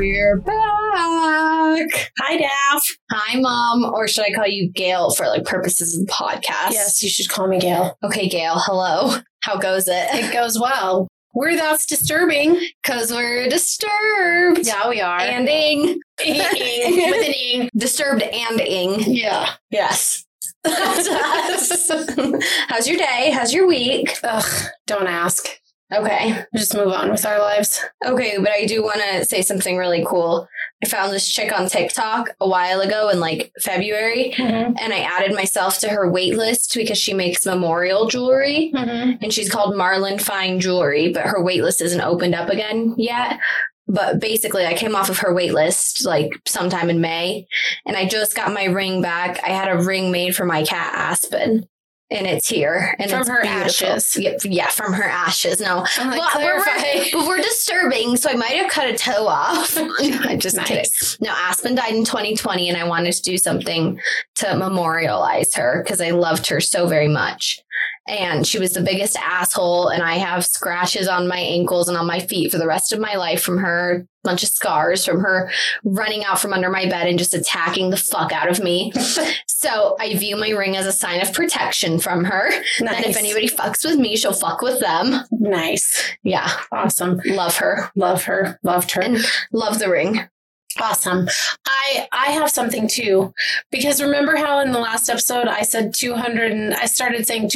We're back. Hi, Daff. Hi, Mom. Or should I call you Gail for like purposes of the podcast? Yes, you should call me Gail. Okay, Gail. Hello. How goes it? It goes well. That's disturbing. Because we're disturbed. Yeah, we are. And-ing. With an ing. Disturbed and ing. Yeah. Yes. That's us. How's your day? How's your week? Ugh, don't ask. Okay. Just move on with our lives. Okay, but I do want to say something really cool. I found this chick on TikTok a while ago in like February, and I added myself to her wait list because she makes memorial jewelry, and she's called Marlin Fine Jewelry, but her wait list isn't opened up again yet. But basically, I came off of her wait list like sometime in May, and I just got my ring back. I had a ring made for my cat Aspen. And it's here. And from it's her beautiful. ashes. Yeah, from her ashes. No. I'm like, but we're disturbing, so I might have cut a toe off. I'm just kidding. No, Aspen died in 2020, and I wanted to do something to memorialize her because I loved her so very much. And she was the biggest asshole, and I have scratches on my ankles and on my feet for the rest of my life from her. Bunch of scars from her running out from under my bed and just attacking the fuck out of me. So I view my ring as a sign of protection from her. Nice. That if anybody fucks with me, she'll fuck with them. Nice. Yeah. Awesome. Love her. Love her. Loved her. And love the ring. Awesome. I have something too, because remember how in the last episode I said 200 and I started saying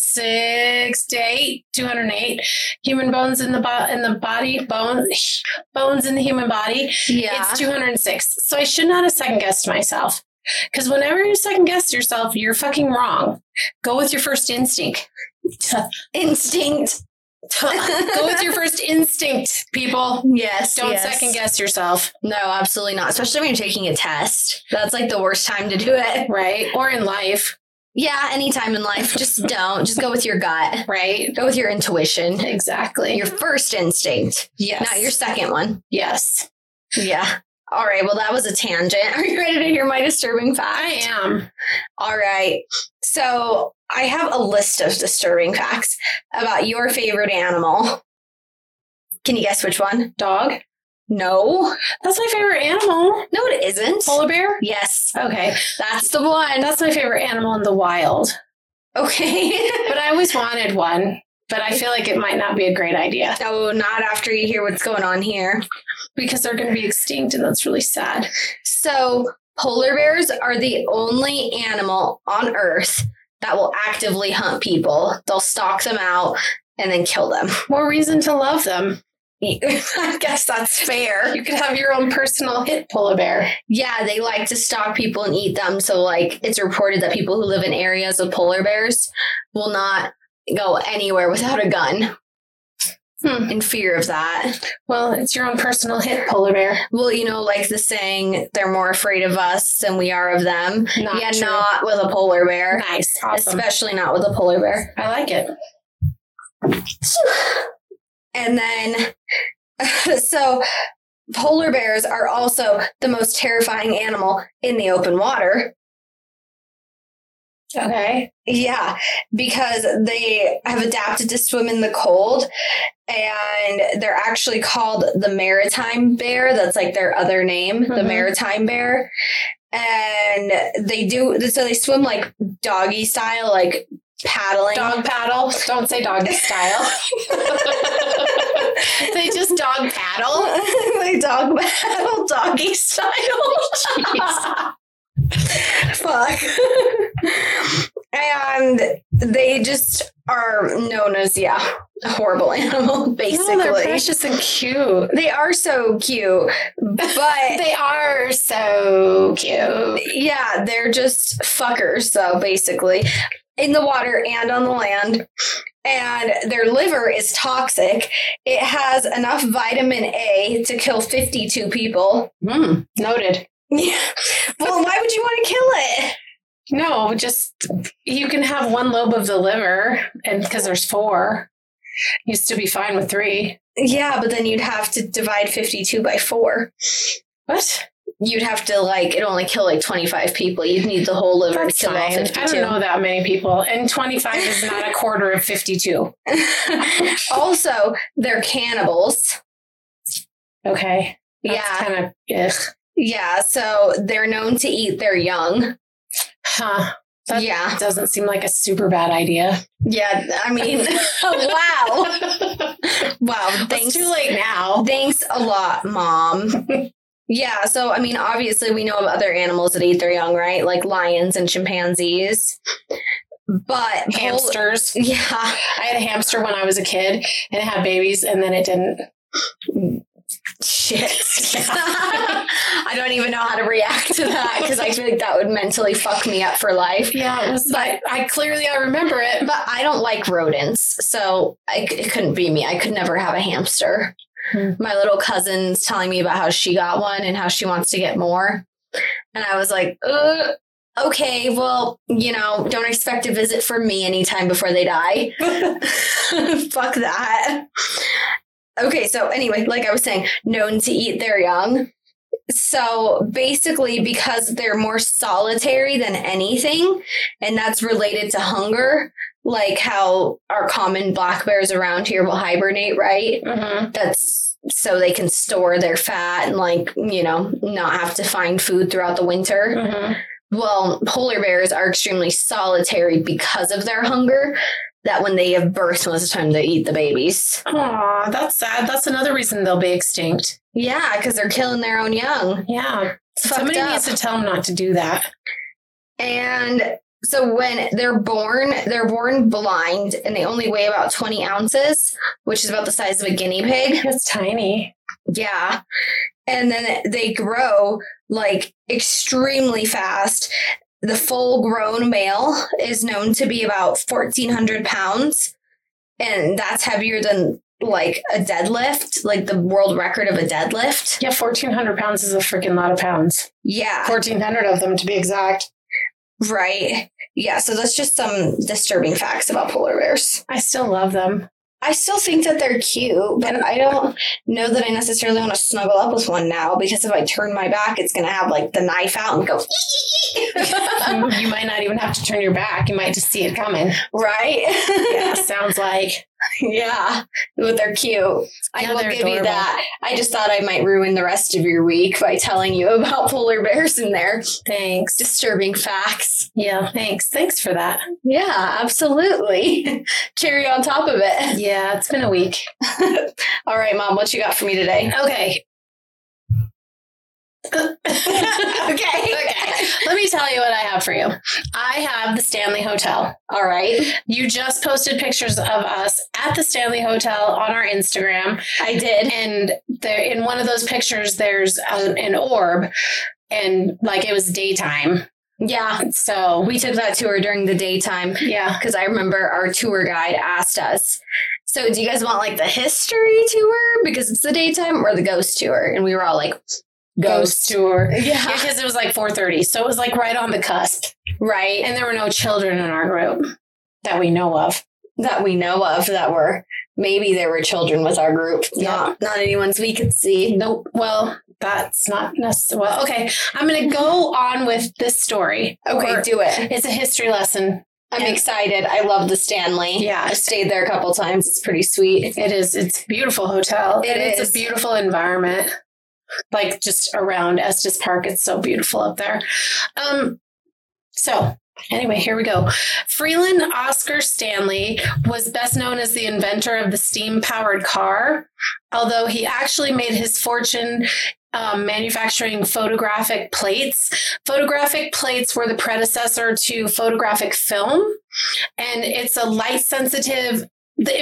208 human bones in the body, bones in the human body. Yeah. It's 206. So I should not have second guessed myself, because whenever you second guess yourself, you're fucking wrong. Go with your first instinct. Go with your first instinct, people. Yes. Don't second guess yourself. No, absolutely not. Especially when you're taking a test. That's like the worst time to do it. Right. Or in life. Yeah, anytime in life. Just don't. Just go with your gut. Right. Go with your intuition. Exactly. Your first instinct. Yes. Not your second one. Yes. Yeah. All right. Well, that was a tangent. Are you ready to hear my disturbing fact? I am. All right. So I have a list of disturbing facts about your favorite animal. Can you guess which one? Dog? No. That's my favorite animal. No, it isn't. Polar bear? Yes. Okay. That's the one. That's my favorite animal in the wild. Okay. But I always wanted one. But I feel like it might not be a great idea. No, not after you hear what's going on here. Because they're going to be extinct, and that's really sad. So polar bears are the only animal on Earth that will actively hunt people. They'll stalk them out and then kill them. More reason to love them. I guess that's fair. You could have your own personal hit polar bear. Yeah, they like to stalk people and eat them. So, like, it's reported that people who live in areas of polar bears will not go anywhere without a gun. In fear of that. Well, it's your own personal hit, polar bear. Well, you know, like the saying, they're more afraid of us than we are of them. Not true. Not with a polar bear. Nice. Awesome. Especially not with a polar bear. I like it. And then, so polar bears are also the most terrifying animal in the open water. Okay. Yeah, because they have adapted to swim in the cold, and they're actually called the maritime bear. That's like their other name, the maritime bear. And they swim like doggy style, like paddling. Dog paddle. Don't say doggy style. They just dog paddle. They dog paddle doggy style. Jeez. Fuck. And they just are known as, a horrible animal, basically. No, they're precious and cute. They are so cute, but... They are so cute. Yeah, they're just fuckers, so basically. In the water and on the land. And their liver is toxic. It has enough vitamin A to kill 52 people. Noted. Yeah. Well, why would you want to kill it? No, just you can have one lobe of the liver, and because there's 4, used to be fine with 3. Yeah, but then you'd have to divide 52 by 4. What? You'd have to it only kill 25 people. You'd need the whole liver to kill all 52. I don't know that many people, and 25 is not a quarter of 52. Also, they're cannibals. Okay. kind of, ugh. Yeah. So they're known to eat their young. Huh. That Yeah. doesn't seem like a super bad idea. Yeah. I mean, wow. Wow. Thanks. It's too late now. Thanks a lot, Mom. Yeah. So, I mean, obviously, we know of other animals that eat their young, right? Like lions and chimpanzees. But Hamsters. Yeah. I had a hamster when I was a kid and it had babies and then it didn't. Shit. I don't even know how to react to that because I feel like that would mentally fuck me up for life. Yeah, it was. But I remember it. But I don't like rodents, so it couldn't be me. I could never have a hamster. My little cousin's telling me about how she got one and how she wants to get more. And I was like, okay, well, don't expect a visit from me anytime before they die. Fuck that. Okay, so anyway, like I was saying, known to eat their young. So basically, because they're more solitary than anything, and that's related to hunger, like how our common black bears around here will hibernate, right? Mm-hmm. That's so they can store their fat and not have to find food throughout the winter. Mm-hmm. Well, polar bears are extremely solitary because of their hunger. That when they give birth, most of the time they eat the babies. Aw, that's sad. That's another reason they'll be extinct. Yeah, because they're killing their own young. Yeah. Somebody needs to tell them not to do that. And so when they're born blind and they only weigh about 20 ounces, which is about the size of a guinea pig. It's tiny. Yeah. And then they grow like extremely fast. The full-grown male is known to be about 1,400 pounds, and that's heavier than like a deadlift, like the world record of a deadlift. Yeah, 1,400 pounds is a freaking lot of pounds. Yeah. 1,400 of them, to be exact. Right. Yeah, so that's just some disturbing facts about polar bears. I still love them. I still think that they're cute, but I don't know that I necessarily want to snuggle up with one now, because if I turn my back, it's going to have like the knife out and go. You might not even have to turn your back. You might just see it coming. Right? Yeah, sounds like. Yeah, but they're cute. I will give adorable. you that. I just thought I might ruin the rest of your week by telling you about polar bears and their Thanks. disturbing facts. Yeah, thanks. Thanks for that. Yeah, absolutely. Cherry on top of it. Yeah, it's been a week. All right, Mom, what you got for me today? Okay. Okay. Let me tell you what I have for you. I have the Stanley Hotel. All right. You just posted pictures of us at the Stanley Hotel on our Instagram. I did. And there, in one of those pictures, there's an orb, and like it was daytime. Yeah. So We took that tour during the daytime. yeah. Because I remember our tour guide asked us, so do you guys want like the history tour because it's the daytime, or the ghost tour? And we were all like, Ghost tour. Yeah. Because it was like 4:30. So it was like right on the cusp. Right. And there were no children in our group that we know of. That we know of that were, maybe there were children with our group. Yeah. Not anyone's we could see. Nope. Well, that's not necessarily. Well, okay. I'm going to go on with this story. Okay, do it. It's a history lesson. I'm excited. I love the Stanley. Yeah. I've stayed there a couple times. It's pretty sweet. It is. It's a beautiful hotel. It It's is. a beautiful environment. Like just around Estes Park. It's so beautiful up there. So anyway, here we go. Freeland Oscar Stanley was best known as the inventor of the steam-powered car, although he actually made his fortune manufacturing photographic plates. Photographic plates were the predecessor to photographic film, and it's a light-sensitive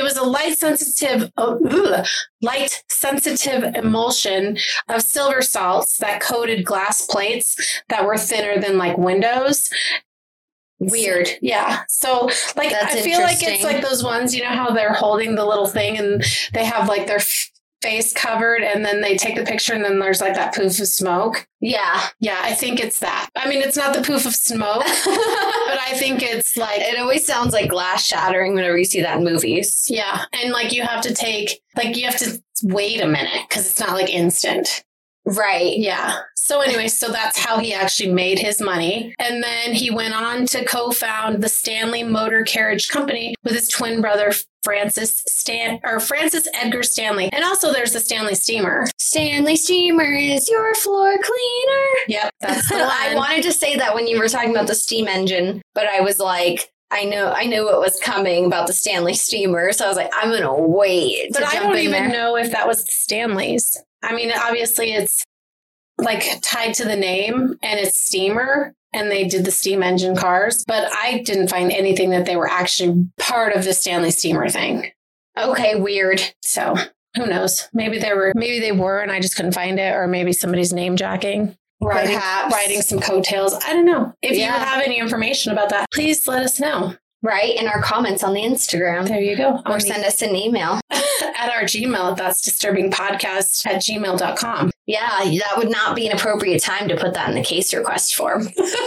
light-sensitive emulsion of silver salts that coated glass plates that were thinner than like windows. Weird. Yeah. So like, That's I feel like it's interesting. like those ones, you know how they're holding the little thing and they have like their face covered and then they take the picture and then there's like that poof of smoke. Yeah. Yeah, I think it's that. I mean, it's not the poof of smoke, but I think it's like, It always sounds like glass shattering whenever you see that in movies. yeah. And like you have to wait a minute because it's not like instant. Right. Yeah. So anyway, so that's how he actually made his money. And then he went on to co-found the Stanley Motor Carriage Company with his twin brother, Francis Edgar Stanley. And also there's the Stanley Steamer. Stanley Steamer is your floor cleaner. Yep, that's the one. I wanted to say that when you were talking about the steam engine, but I was like, I knew what was coming about the Stanley Steamer, so I was like, I'm gonna wait. But I don't even know if that was the Stanleys. I mean, obviously it's like tied to the name and it's steamer and they did the steam engine cars, but I didn't find anything that they were actually part of the Stanley Steamer thing. Okay, weird. So who knows? Maybe they were and I just couldn't find it, or maybe somebody's name jacking. Riding some coattails. I don't know. If you have any information about that, please let us know. Right, in our comments on the Instagram. There you go. Or send us an email. At our Gmail, that's disturbingpodcast@gmail.com. Yeah, that would not be an appropriate time to put that in the case request form.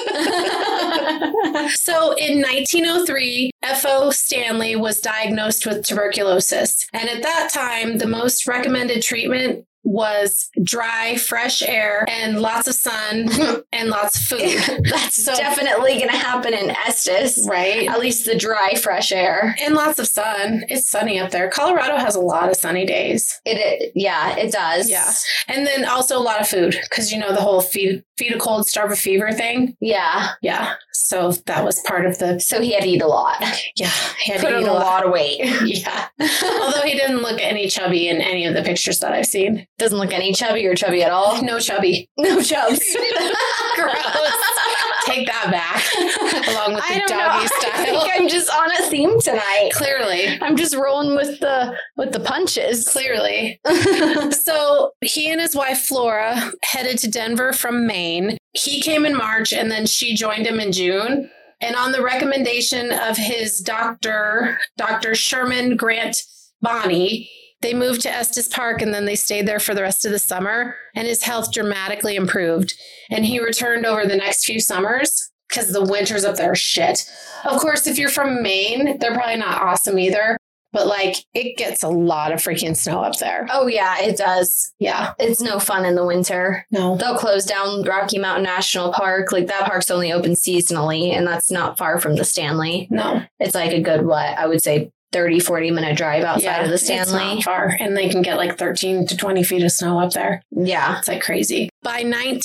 So in 1903, F.O. Stanley was diagnosed with tuberculosis. And at that time, the most recommended treatment was dry, fresh air and lots of sun and lots of food. That's definitely going to happen in Estes. Right. At least the dry, fresh air. And lots of sun. It's sunny up there. Colorado has a lot of sunny days. It does. Yeah. And then also a lot of food because, the whole feed a cold, starve a fever thing. Yeah. Yeah. So that was part of the... So he had to eat a lot. Yeah. He had to eat a lot of weight. Yeah. Although he didn't look any chubby in any of the pictures that I've seen. Doesn't look any chubby or chubby at all? No chubby. No chubs. Gross. Take that back. Along with the doggy style. I think I'm just on a theme tonight. Clearly. I'm just rolling with the punches. Clearly. So he and his wife Flora headed to Denver from Maine. He came in March and then she joined him in June. And on the recommendation of his Dr. Sherman Grant Bonney, they moved to Estes Park and then they stayed there for the rest of the summer, and his health dramatically improved. And he returned over the next few summers because the winters up there are shit. Of course, if you're from Maine, they're probably not awesome either, but it gets a lot of freaking snow up there. Oh, yeah, it does. Yeah. It's no fun in the winter. No. They'll close down Rocky Mountain National Park. That park's only open seasonally, and that's not far from the Stanley. No. It's like a good, I would say 30, 40-minute drive outside of the Stanley. It's not far. And they can get 13 to 20 feet of snow up there. Yeah. It's crazy. By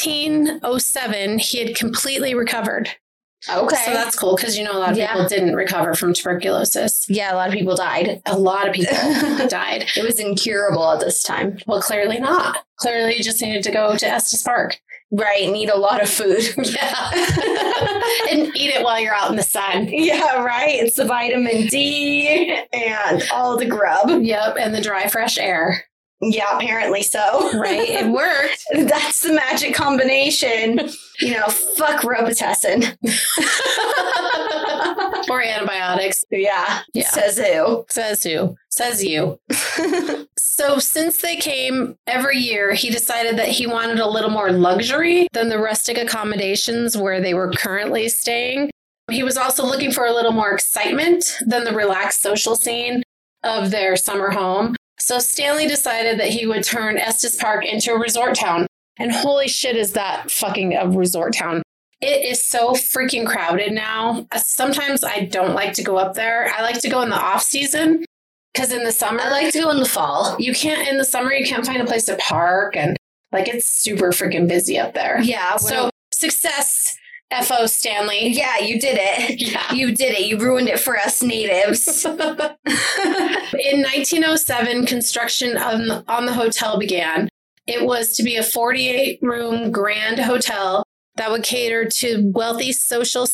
1907, he had completely recovered. Okay. So that's cool because, a lot of people didn't recover from tuberculosis. Yeah, a lot of people died. A lot of people died. It was incurable at this time. Well, clearly not. Clearly you just needed to go to Estes Park. Right, and eat a lot of food. Yeah. And eat it while you're out in the sun. Yeah, right. It's the vitamin D and all the grub. Yep, and the dry, fresh air. Yeah, apparently so. Right, it worked. That's the magic combination. Fuck Robitussin. Or antibiotics. Yeah. Says who? Says who? Says you. So since they came every year, he decided that he wanted a little more luxury than the rustic accommodations where they were currently staying. He was also looking for a little more excitement than the relaxed social scene of their summer home. So Stanley decided that he would turn Estes Park into a resort town. And holy shit, is that fucking a resort town. It is so freaking crowded now. Sometimes I don't like to go up there. I like to go in the off season because in the summer, I like to go in the fall. In the summer, you can't find a place to park, and it's super freaking busy up there. Yeah. So success, F.O. Stanley. Yeah, you did it. Yeah. You did it. You ruined it for us natives. In 1907, construction on the hotel began. It was to be a 48-room grand hotel that would cater to wealthy city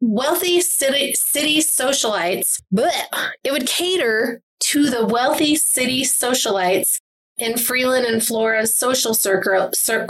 socialites. Blech. It would cater to the wealthy city socialites in Freeland and Flora's social circle.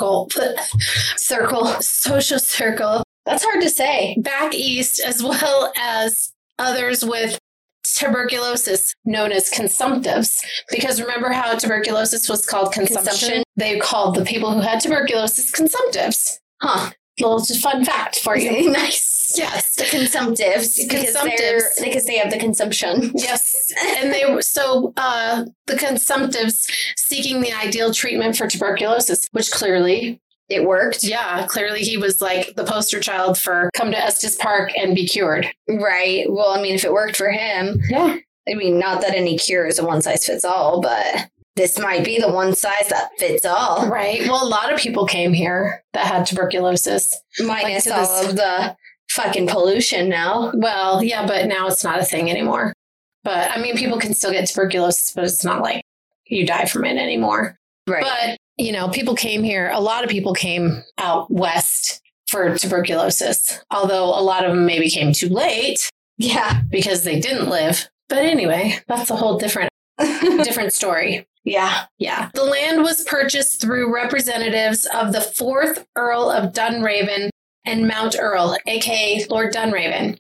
That's hard to say. Back east, as well as others with tuberculosis, known as consumptives. Because remember how tuberculosis was called consumption? They called the people who had tuberculosis consumptives. Huh. Little fun fact for you. Nice. Yes. The consumptives. Because they have the consumption. Yes. And the consumptives seeking the ideal treatment for tuberculosis, which clearly it worked. Yeah, clearly he was like the poster child for come to Estes Park and be cured. Right. Well, I mean, if it worked for him. Yeah. I mean, not that any cure is a one size fits all, but this might be the one size that fits all. Right. Well, a lot of people came here that had tuberculosis. Minus all of the fucking pollution now. Well, yeah, but now it's not a thing anymore. But I mean, people can still get tuberculosis, but it's not like you die from it anymore. Right. But, people came here. A lot of people came out west for tuberculosis, although a lot of them maybe came too late. Yeah. Because they didn't live. But anyway, that's a whole different story. Yeah. Yeah. The land was purchased through representatives of the 4th Earl of Dunraven and Mount Earl, a.k.a. Lord Dunraven.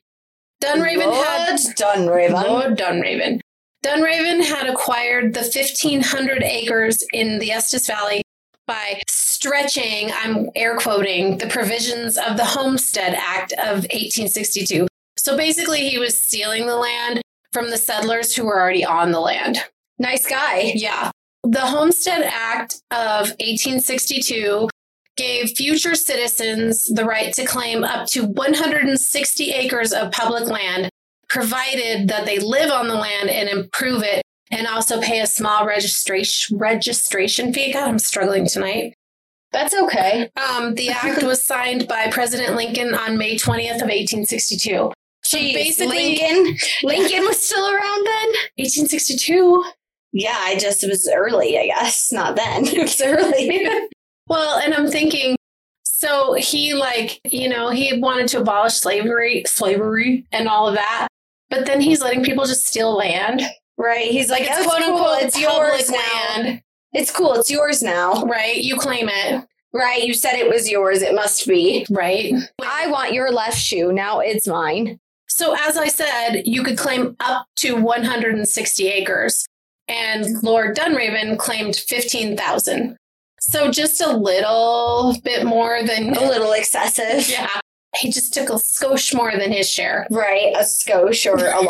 Lord Dunraven. Dunraven had acquired the 1,500 acres in the Estes Valley by stretching, I'm air quoting, the provisions of the Homestead Act of 1862. So basically he was stealing the land from the settlers who were already on the land. Nice guy. Yeah. The Homestead Act of 1862 gave future citizens the right to claim up to 160 acres of public land, provided that they live on the land and improve it, and also pay a small registration fee. God, I'm struggling tonight. That's okay. The act was signed by President Lincoln on May 20th of 1862. So basically, Lincoln was still around then? 1862. Yeah, it was early, I guess. Not then. It was early. Well, and I'm thinking, so he he wanted to abolish slavery and all of that. But then he's letting people just steal land. Right. He's like, it's quote unquote, it's yours land. It's cool. It's yours now. Right. You claim it. Right. You said it was yours. It must be. Right. I want your left shoe. Now it's mine. So as I said, you could claim up to 160 acres. And Lord Dunraven claimed 15,000. So just a little bit more than... A little excessive. Yeah. He just took a skosh more than his share. Right. A skosh or a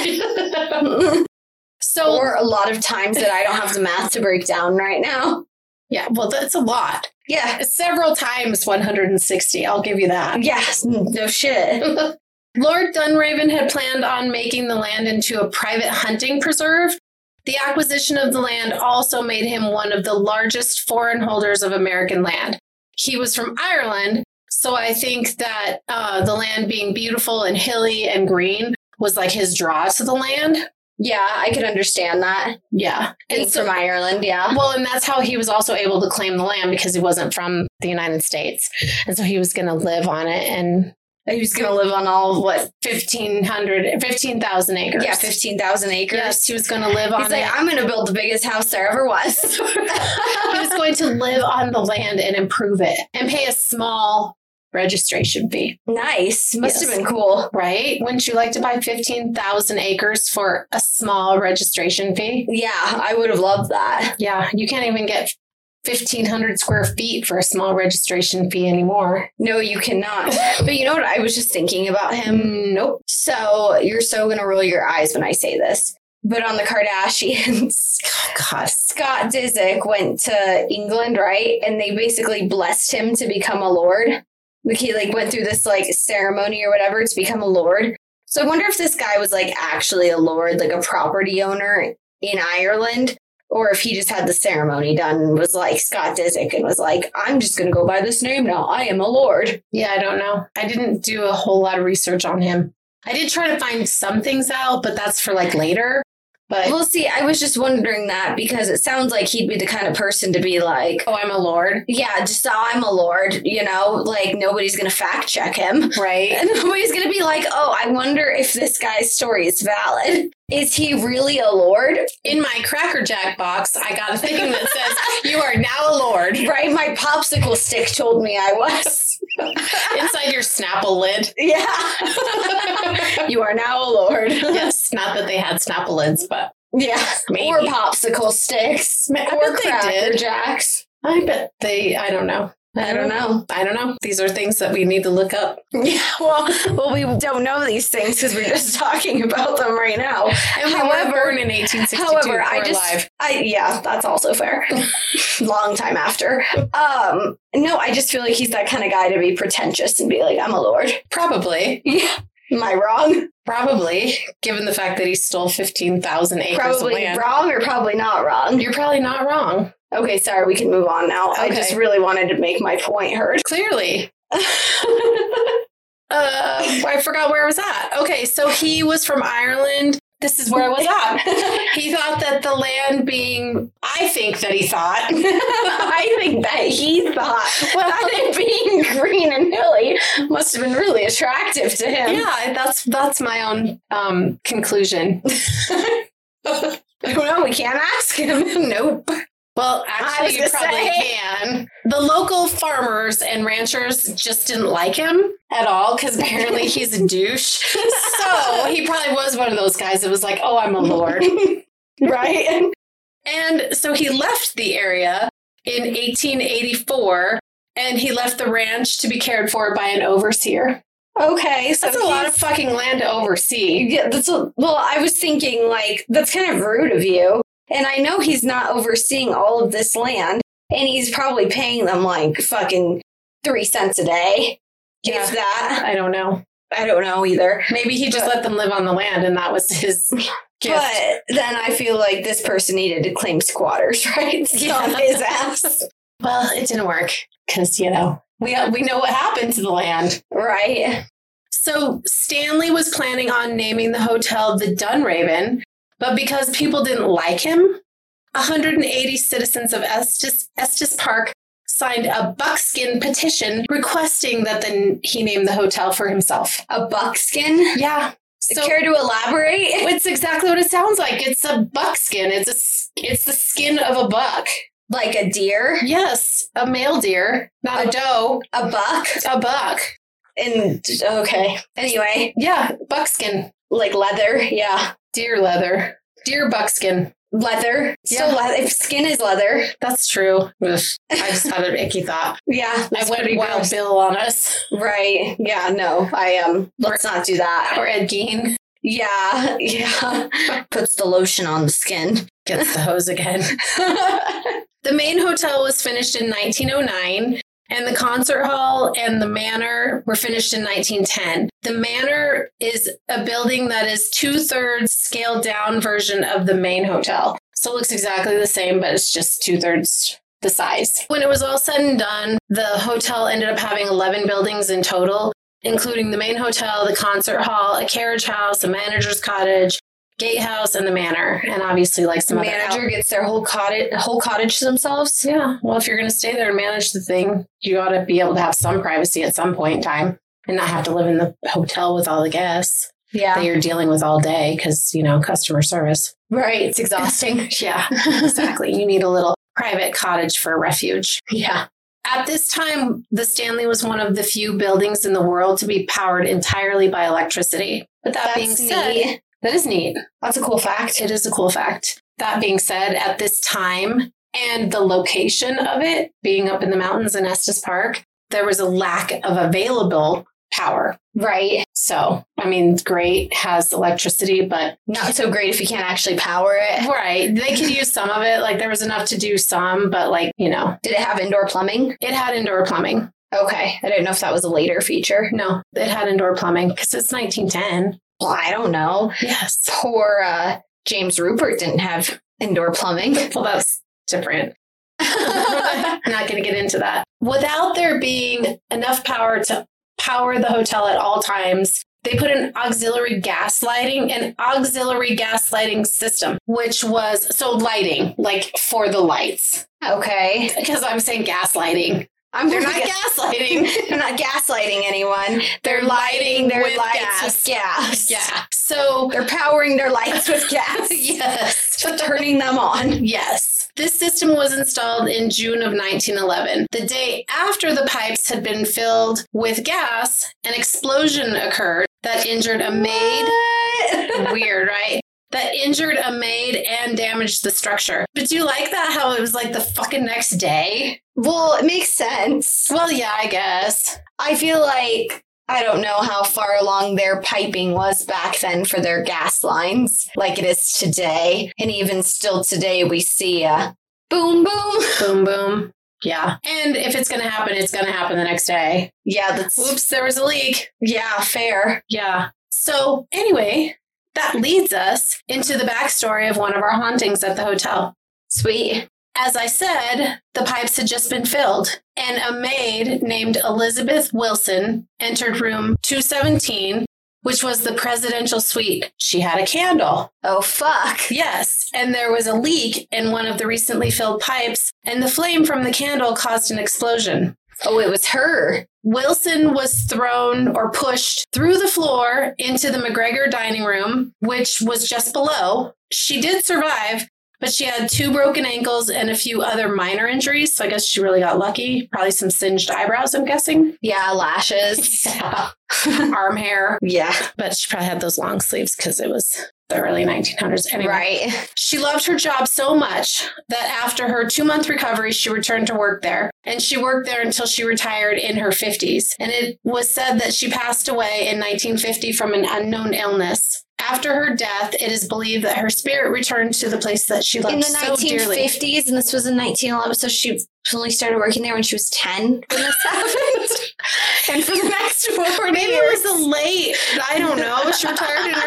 lot. Or a lot of times that I don't have the math to break down right now. Yeah. Well, that's a lot. Yeah. Several times 160. I'll give you that. Yes. No shit. Lord Dunraven had planned on making the land into a private hunting preserve. The acquisition of the land also made him one of the largest foreign holders of American land. He was from Ireland, so I think that the land being beautiful and hilly and green was like his draw to the land. Yeah, I could understand that. Yeah. And from Ireland, yeah. Well, and that's how he was also able to claim the land because he wasn't from the United States. And so he was going to live on it and... He was going to live on all, 15,000 acres. Yeah, 15,000 acres. Yes, he was going to live on it. He's like, I'm going to build the biggest house there ever was. He was going to live on the land and improve it and pay a small registration fee. Nice. Must have been cool. Right? Wouldn't you like to buy 15,000 acres for a small registration fee? Yeah, I would have loved that. Yeah, you can't even get 1,500 square feet for a small registration fee anymore. No, you cannot. But you know what I was just thinking about him? Nope. So you're so going to roll your eyes when I say this. But on the Kardashians, God, Scott Disick went to England, right? And they basically blessed him to become a lord. Like he went through this ceremony or whatever to become a lord. So I wonder if this guy was actually a lord, a property owner in Ireland. Or if he just had the ceremony done and was like Scott Disick and was like, I'm just going to go by this name now. I am a lord. Yeah, I don't know. I didn't do a whole lot of research on him. I did try to find some things out, but that's for later. But we'll see. I was just wondering that because it sounds like he'd be the kind of person to be like, oh, I'm a lord. Yeah, just I'm a lord, nobody's going to fact check him. Right. And nobody's going to be like, oh, I wonder if this guy's story is valid. Is he really a lord? In my Cracker Jack box, I got a thing that says, you are now a lord. Right. My popsicle stick told me I was. Inside your Snapple lid. Yeah. You are now a lord. Yes. Not that they had Snapple lids, but. Yeah. Maybe. Or popsicle sticks. Or Cracker Jacks. I bet I don't know. I don't know. I don't know. These are things that we need to look up. Yeah, well, we don't know these things because we're just talking about them right now. And we were born in 1862. However, alive. Yeah, that's also fair. Long time after. No, I just feel like he's that kind of guy to be pretentious and be like, I'm a lord. Probably. Yeah. Am I wrong? Probably, given the fact that he stole 15,000 acres Probably of land. wrong or probably not wrong. You're probably not wrong. Okay, sorry, we can move on now. Okay. I just really wanted to make my point heard. Clearly. I forgot where I was at. Okay, so he was from Ireland. This is where I was at. He thought that the land being, I think that he thought. I think that he thought that it being green and hilly must have been really attractive to him. Yeah, that's my own conclusion. I don't know, we can't ask him. Nope. Well, actually, you probably can. The local farmers and ranchers just didn't like him at all because apparently he's a douche. So he probably was one of those guys that was like, oh, I'm a lord. Right? And so he left the area in 1884 and he left the ranch to be cared for by an overseer. Okay, so That's a lot of fucking land to oversee. Yeah, well, I was thinking, like, that's kind of rude of you. And I know he's not overseeing all of this land, and he's probably paying them like fucking 3 cents a day. Yeah. If that. I don't know. I don't know either. Maybe he just let them live on the land and that was his gift. But then I feel like this person needed to claim squatters' rights on his ass. Well, it didn't work because, we know what happened to the land. Right. So Stanley was planning on naming the hotel the Dunraven, but because people didn't like him, 180 citizens of Estes Park signed a buckskin petition requesting that he name the hotel for himself. A buckskin? Yeah. So, care to elaborate? It's exactly what it sounds like. It's a buckskin. It's the skin of a buck. Like a deer? Yes, a male deer, not a doe. A buck? A buck. And okay. Anyway. Yeah, buckskin. Like leather, yeah. Deer leather. Deer buckskin. Leather. Yeah. So if skin is leather. That's true. I just had an icky thought. Yeah. I went Wild Bill on us. Right. Yeah, no. Let's not do that. Or Ed Gein. Yeah. Puts the lotion on the skin. Gets the hose again. The main hotel was finished in 1909. And the concert hall and the manor were finished in 1910. The manor is a building that is 2/3 scaled down version of the main hotel. So it looks exactly the same, but it's just 2/3 the size. When it was all said and done, the hotel ended up having 11 buildings in total, including the main hotel, the concert hall, a carriage house, a manager's cottage, gatehouse, and the manor. And obviously, like some manager gets their whole cottage to themselves. Yeah. Well, if you're going to stay there and manage the thing, you ought to be able to have some privacy at some point in time and not have to live in the hotel with all the guests that you're dealing with all day because, customer service. Right. It's exhausting. Yeah, exactly. You need a little private cottage for refuge. Yeah. At this time, the Stanley was one of the few buildings in the world to be powered entirely by electricity. But that being said, neat. That is neat. That's a cool fact. It is a cool fact. That being said, at this time and the location of it being up in the mountains in Estes Park, there was a lack of available power. Right. So, great, has electricity, but not so great if you can't actually power it. Right. They could use some of it. Like there was enough to do some, but Did it have indoor plumbing? It had indour plumbing. Okay. I didn't know if that was a later feature. No, it had indoor plumbing because it's 1910. Well, I don't know. Yes. Poor James Rupert didn't have indoor plumbing. Well, that's different. I'm not going to get into that. Without there being enough power to power the hotel at all times, they put an auxiliary gas lighting system, which was lighting, like for the lights. Okay. Because I'm saying gas lighting. They're not gaslighting. They're not gaslighting anyone. They're lighting their lights with gas. Yeah. So they're powering their lights with gas. Yes. Turning them on. Yes. This system was installed in June of 1911. The day after the pipes had been filled with gas, an explosion occurred that injured a maid. What? Weird, right? that injured a maid and damaged the structure. But do you like that? How it was like the fucking next day? Well, it makes sense. Well, yeah, I guess. I feel like I don't know how far along their piping was back then for their gas lines like it is today. And even still today, we see a boom, boom. Boom, boom. Yeah. And if it's going to happen, it's going to happen the next day. Yeah, that's... Oops, there was a leak. Yeah, fair. Yeah. So anyway, that leads us into the backstory of one of our hauntings at the hotel. Sweet. As I said, the pipes had just been filled, and a maid named Elizabeth Wilson entered room 217, which was the presidential suite. She had a candle. Oh, fuck. Yes, and there was a leak in one of the recently filled pipes, and the flame from the candle caused an explosion. Oh, it was her. Wilson was thrown or pushed through the floor into the McGregor dining room, which was just below. She did survive, but she had 2 broken ankles and a few other minor injuries. So I guess she really got lucky. Probably some singed eyebrows, I'm guessing. Yeah, lashes. Yeah. Arm hair. Yeah. But she probably had those long sleeves because it was the early 1900s. Anyway, right. She loved her job so much that after her 2-month recovery, she returned to work there. And she worked there until she retired in her 50s. And it was said that she passed away in 1950 from an unknown illness. After her death, it is believed that her spirit returned to the place that she loved so dearly. In the 1950s, and this was in 1911, so she only started working there when she was 10 when this happened. And for the next 40 Maybe years. it was a late, I don't know, she retired in her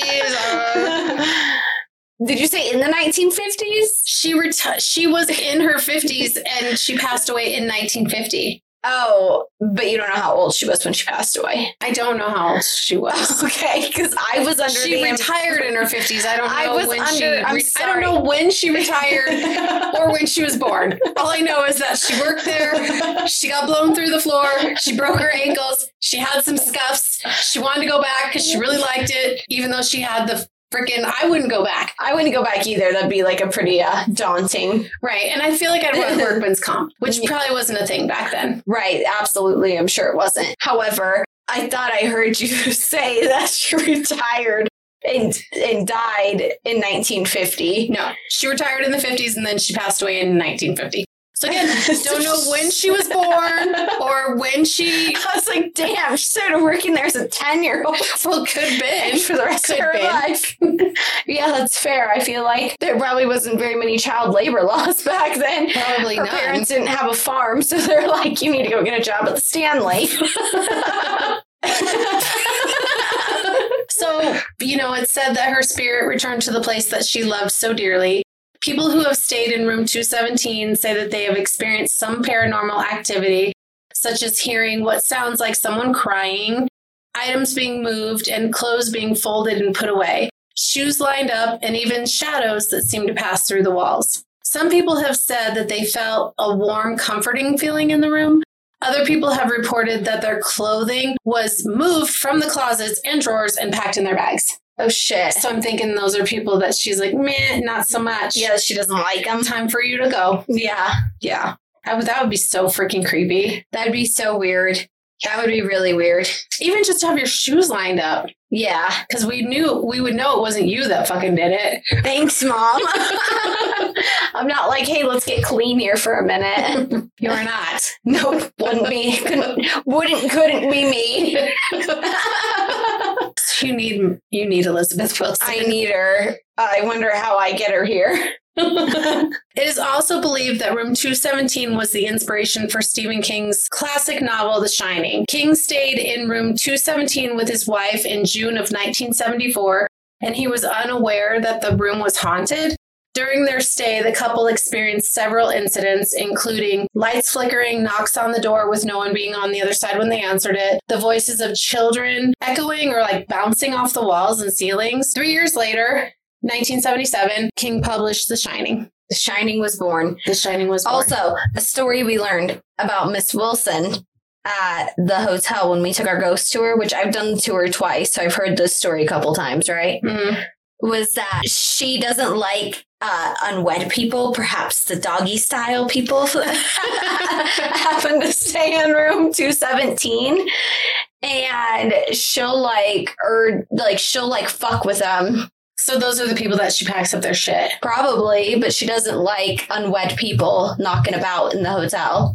50s. Did you say in the 1950s? She was in her 50s and she passed away in 1950. Oh, but you don't know how old she was when she passed away. I don't know how old she was. Okay, because I was under she retired in her 50s. I don't know I don't know when she retired or when she was born. All I know is that she worked there. She got blown through the floor. She broke her ankles. She had some scuffs. She wanted to go back because she really liked it, even though she had the I wouldn't go back. I wouldn't go back either. That'd be like a pretty daunting. Right. And I feel like I'd want workman's comp, which probably wasn't a thing back then. Right. Absolutely. I'm sure it wasn't. However, I thought I heard you say that she retired and died in 1950. No, she retired in the 50s and then she passed away in 1950. So again, don't know when she was born or when she... I was like, damn, she started working there as a 10-year-old. Well, could be. For the rest of her life. Yeah, that's fair. I feel like there probably wasn't very many child labor laws back then. Probably her none. Parents didn't have a farm, so they're like, you need to go get a job at the Stanley. So, it's said that her spirit returned to the place that she loved so dearly. People who have stayed in room 217 say that they have experienced some paranormal activity, such as hearing what sounds like someone crying, items being moved, and clothes being folded and put away, shoes lined up, and even shadows that seem to pass through the walls. Some people have said that they felt a warm, comforting feeling in the room. Other people have reported that their clothing was moved from the closets and drawers and packed in their bags. Oh, shit. So I'm thinking those are people that she's like, meh, not so much. Yeah, she doesn't like them. Time for you to go. Yeah. Yeah. That would be so freaking creepy. That'd be so weird. That would be really weird. Even just to have your shoes lined up. Yeah. Because we would know it wasn't you that fucking did it. Thanks, Mom. I'm not like, hey, let's get clean here for a minute. You're not. Nope. Couldn't be me. You need Elizabeth Wilson. I need her. I wonder how I get her here. It is also believed that room 217 was the inspiration for Stephen King's classic novel, The Shining. King stayed in room 217 with his wife in June of 1974, and he was unaware that the room was haunted. During their stay, the couple experienced several incidents, including lights flickering, knocks on the door with no one being on the other side when they answered it, the voices of children echoing or bouncing off the walls and ceilings. 3 years later, 1977, King published The Shining. The Shining was born. The Shining was born. Also, a story we learned about Miss Wilson at the hotel when we took our ghost tour, which I've done the tour twice, so I've heard this story a couple times, right? Mm-hmm. Was that she doesn't like unwed people, perhaps the doggy style people happen to stay in room 217, and she'll fuck with them. So those are the people that she packs up their shit. Probably, but she doesn't like unwed people knocking about in the hotel.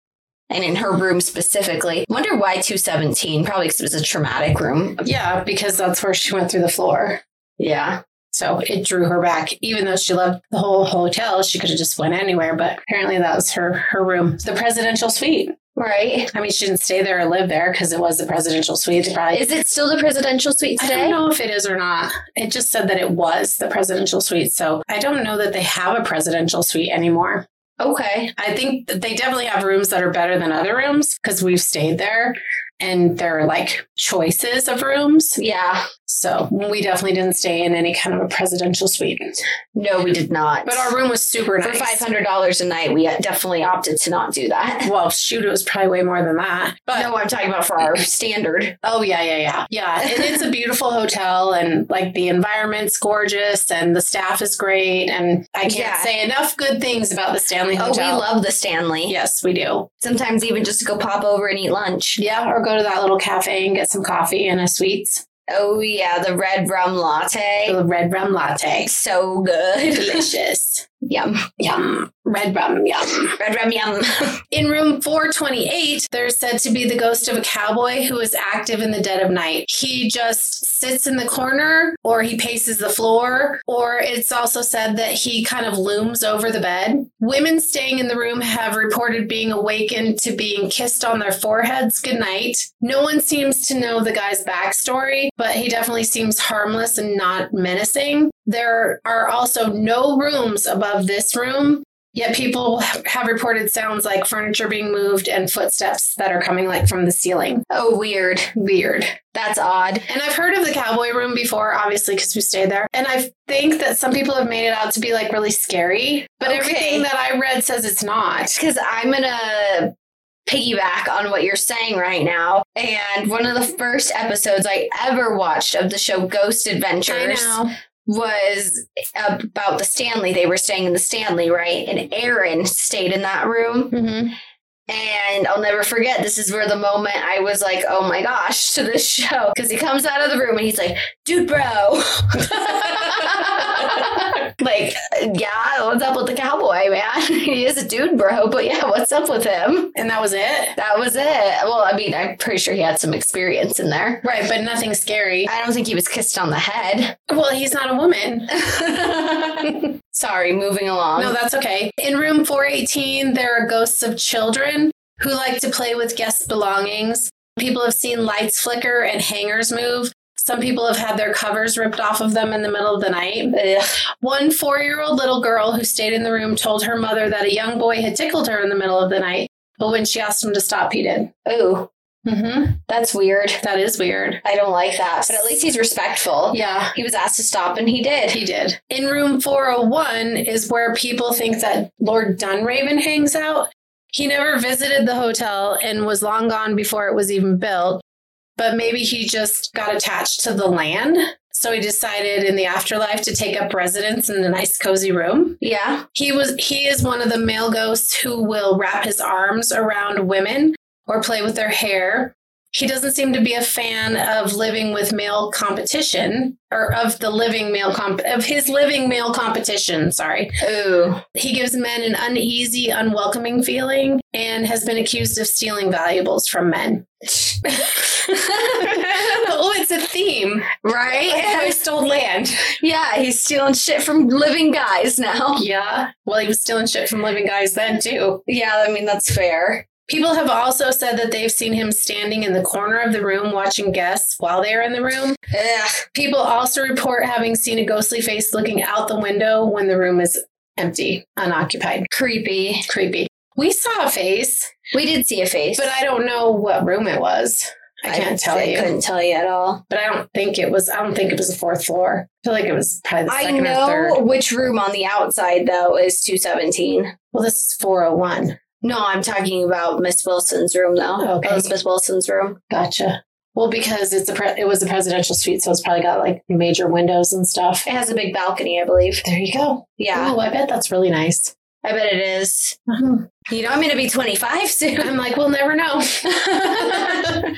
And in her room specifically. Wonder why 217? Probably because it was a traumatic room. Yeah, because that's where she went through the floor. Yeah. So it drew her back. Even though she loved the whole hotel, she could have just went anywhere. But apparently that was her room. The presidential suite. Right. I mean, she didn't stay there or live there because it was the presidential suite. Is it still the presidential suite today? I don't know if it is or not. It just said that it was the presidential suite. So I don't know that they have a presidential suite anymore. Okay. I think they definitely have rooms that are better than other rooms because we've stayed there and there are like choices of rooms. Yeah. So we definitely didn't stay in any kind of a presidential suite. No, we did not. But our room was super nice. For $500 a night, we definitely opted to not do that. Well, shoot, it was probably way more than that. But no, I'm talking about for our standard. Oh, yeah. Yeah, and it's a beautiful hotel and like the environment's gorgeous and the staff is great. And I can't say enough good things about the Stanley Hotel. Oh, we love the Stanley. Yes, we do. Sometimes even just to go pop over and eat lunch. Yeah, or go to that little cafe and get some coffee and a sweets. Oh, yeah, the red rum latte. The red rum latte. So good. Delicious. Yum. Yum. Red rum, yum. Red rum, yum. In room 428, there's said to be the ghost of a cowboy who is active in the dead of night. He just sits in the corner, or he paces the floor, or it's also said that he kind of looms over the bed. Women staying in the room have reported being awakened to being kissed on their foreheads goodnight. No one seems to know the guy's backstory, but he definitely seems harmless and not menacing. There are also no rooms above this room, yet people have reported sounds like furniture being moved and footsteps that are coming like from the ceiling. Oh, weird. Weird. That's odd. And I've heard of the cowboy room before, obviously, because we stayed there. And I think that some people have made it out to be like really scary, but everything that I read says it's not. Because I'm going to piggyback on what you're saying right now. And one of the first episodes I ever watched of the show Ghost Adventures was about the Stanley. They were staying in the Stanley, right? And Aaron stayed in that room. Mm-hmm. And I'll never forget, this is where the moment I was like, oh my gosh, to this show. Because he comes out of the room and he's like, dude, bro. Like, yeah, what's up with the cowboy, man? He is a dude, bro. But yeah, what's up with him? And that was it? That was it. Well, I mean, I'm pretty sure he had some experience in there. Right, but nothing scary. I don't think he was kissed on the head. Well, he's not a woman. Sorry, moving along. No, that's okay. In room 418, there are ghosts of children who like to play with guests' belongings. People have seen lights flicker and hangers move. Some people have had their covers ripped off of them in the middle of the night. Ugh. One 4-year-old little girl who stayed in the room told her mother that a young boy had tickled her in the middle of the night, but when she asked him to stop, he did. Ooh. Mm-hmm. That's weird. That is weird. I don't like that, but at least he's respectful. Yeah. He was asked to stop and he did. He did. In room 401 is where people think that Lord Dunraven hangs out. He never visited the hotel and was long gone before it was even built, but maybe he just got attached to the land. So he decided in the afterlife to take up residence in a nice cozy room. Yeah. He is one of the male ghosts who will wrap his arms around women or play with their hair. He doesn't seem to be a fan of living with male competition, or of the living male of his living male competition. Sorry. Ooh. He gives men an uneasy, unwelcoming feeling and has been accused of stealing valuables from men. Oh, it's a theme, right? He stole land. Yeah, he's stealing shit from living guys now. Yeah. Well, he was stealing shit from living guys then, too. Yeah, I mean, that's fair. People have also said that they've seen him standing in the corner of the room watching guests while they are in the room. Ugh. People also report having seen a ghostly face looking out the window when the room is empty, unoccupied. Creepy. Creepy. We saw a face. We did see a face. But I don't know what room it was. I can't tell you. I couldn't tell you at all. But I don't think it was the 4th floor. I feel like it was probably the second or third. I know which room on the outside, though, is 217. Well, this is 401. No, I'm talking about Miss Wilson's room, though. Okay. Elizabeth Wilson's room. Gotcha. Well, because it was a presidential suite, so it's probably got like major windows and stuff. It has a big balcony, I believe. There you go. Yeah. Oh, I bet that's really nice. I bet it is. Uh-huh. You know, I'm going to be 25 soon. I'm like, we'll never know. In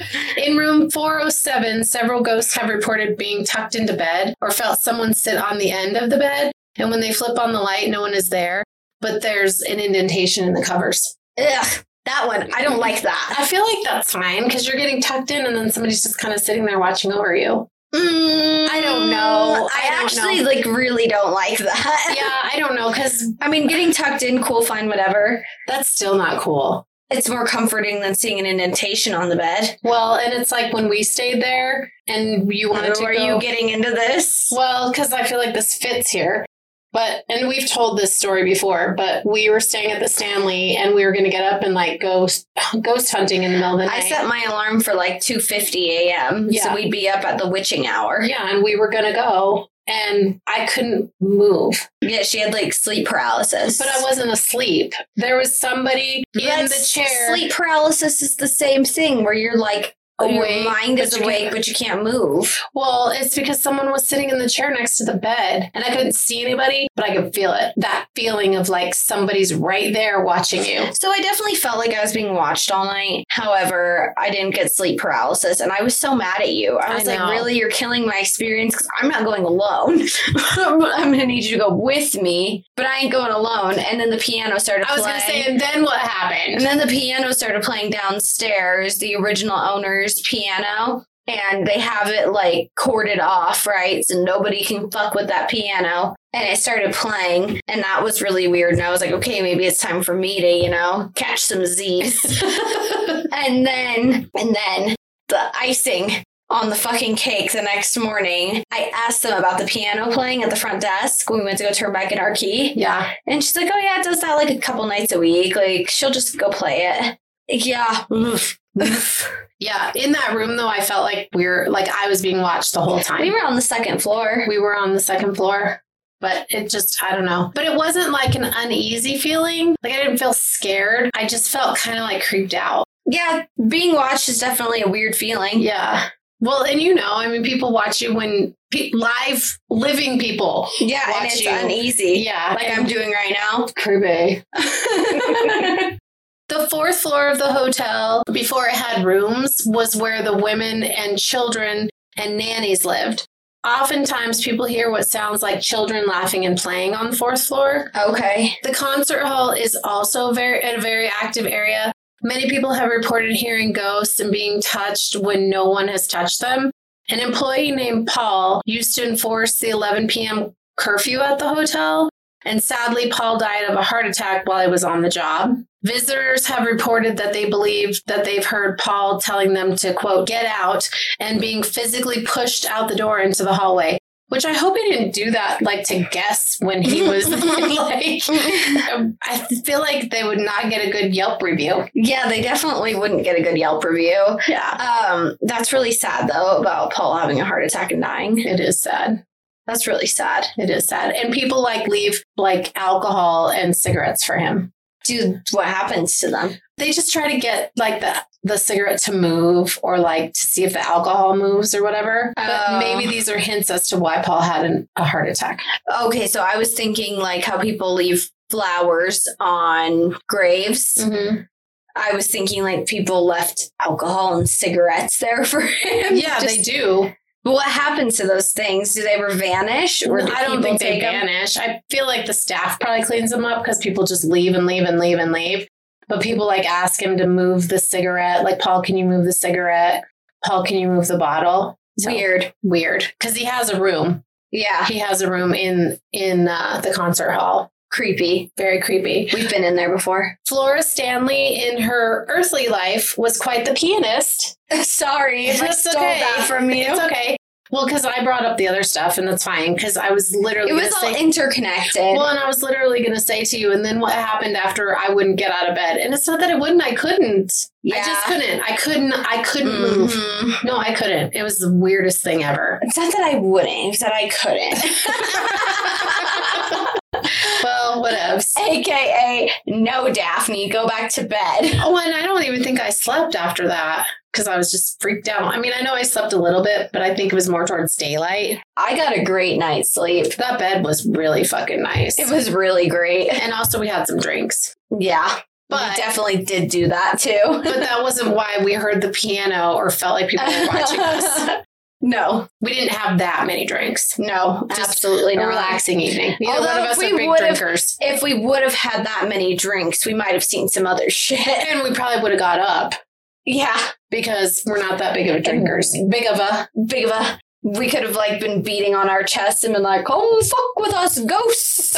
In room 407, several ghosts have reported being tucked into bed or felt someone sit on the end of the bed. And when they flip on the light, no one is there, but there's an indentation in the covers. Ugh, that one. I don't like that. I feel like that's fine because you're getting tucked in and then somebody's just kind of sitting there watching over you. I don't know. I actually like really don't like that. Yeah, I don't know because I mean, getting tucked in, cool, fine, whatever. that's still not cool. It's more comforting than seeing an indentation on the bed. Well, and it's like when we stayed there and you wanted to go. Are you getting into this? Well, because I feel like this fits here. But, and we've told this story before, but we were staying at the Stanley and we were going to get up and like go ghost hunting in the middle of the night. I set my alarm for like 2:50 a.m. Yeah. So we'd be up at the witching hour. Yeah, and we were going to go and I couldn't move. Yeah, she had like sleep paralysis. But I wasn't asleep. There was somebody in the chair. Sleep paralysis is the same thing where you're like, Awake, your mind is but you awake, can't- but you can't move. Well, it's because someone was sitting in the chair next to the bed and I couldn't see anybody, but I could feel it. That feeling of like somebody's right there watching you. So I definitely felt like I was being watched all night. However, I didn't get sleep paralysis and I was so mad at you. I was like, really? You're killing my experience because I'm not going alone. I'm going to need you to go with me, but I ain't going alone. And then the piano started playing. I was going to say, and then what happened? And then the piano started playing downstairs, the original owner's piano, and they have it like corded off, right? So nobody can fuck with that piano. And it started playing, and that was really weird. And I was like, okay, maybe it's time for me to, catch some Z's. and then the icing on the fucking cake the next morning, I asked them about the piano playing at the front desk when we went to go turn back in our key. Yeah. And she's like, oh yeah, it does that like a couple nights a week. Like, she'll just go play it. Yeah. Yeah. In that room, though, I felt like I was being watched the whole time. We were on the second floor. We were on the second floor. But it just, I don't know. But it wasn't like an uneasy feeling. Like, I didn't feel scared. I just felt kind of like creeped out. Yeah. Being watched is definitely a weird feeling. Yeah. Well, and people watch you when live living people. Yeah, and it's uneasy. Yeah. Like I'm doing right now. Creepy. The fourth floor of the hotel, before it had rooms, was where the women and children and nannies lived. Oftentimes, people hear what sounds like children laughing and playing on the fourth floor. Okay. The concert hall is also a very active area. Many people have reported hearing ghosts and being touched when no one has touched them. An employee named Paul used to enforce the 11 p.m. curfew at the hotel, and sadly, Paul died of a heart attack while he was on the job. Visitors have reported that they believe that they've heard Paul telling them to, quote, get out, and being physically pushed out the door into the hallway. Which I hope he didn't do that, like, to guess when he was, like, I feel like they would not get a good Yelp review. Yeah, they definitely wouldn't get a good Yelp review. Yeah. That's really sad, though, about Paul having a heart attack and dying. It is sad. That's really sad. It is sad. And people, leave, alcohol and cigarettes for him. Dude, what happens to them? They just try to get, the cigarette to move or, to see if the alcohol moves or whatever. But maybe these are hints as to why Paul had a heart attack. Okay, so I was thinking, how people leave flowers on graves. Mm-hmm. I was thinking, people left alcohol and cigarettes there for him. Yeah, they do. But what happens to those things? Do they ever vanish? Or do I don't think they them? vanish. I feel like the staff probably cleans them up because people just leave and leave and leave and leave. But people ask him to move the cigarette. Paul, can you move the cigarette? Paul, can you move the bottle? So, weird. Because he has a room. Yeah. He has a room in the concert hall. Creepy. Very creepy. We've been in there before. Flora Stanley, in her earthly life, was quite the pianist. Sorry if I stole that from you. It's okay. Well, because I brought up the other stuff, and that's fine, because I was literally It was all interconnected. Well, and I was literally going to say to you, and then what happened after I wouldn't get out of bed? And it's not that I wouldn't, I couldn't. Yeah. I just couldn't. I couldn't move. No, I couldn't. It was the weirdest thing ever. It's not that I wouldn't, it's that I couldn't. Well, whatevs. AKA, no, Daphne, go back to bed. Oh, and I don't even think I slept after that because I was just freaked out. I mean, I know I slept a little bit, but I think it was more towards daylight. I got a great night's sleep. That bed was really fucking nice. It was really great. And also we had some drinks. Yeah. But we definitely did do that too. But that wasn't why we heard the piano or felt like people were watching us. No. We didn't have that many drinks. No, Just absolutely a not. relaxing evening. Neither one of us are big drinkers. If we would have had that many drinks, we might have seen some other shit. And we probably would have got up. Yeah. Because we're not that big of drinkers. Big of a. We could have like been beating on our chests and been like, "Oh, fuck with us, ghosts."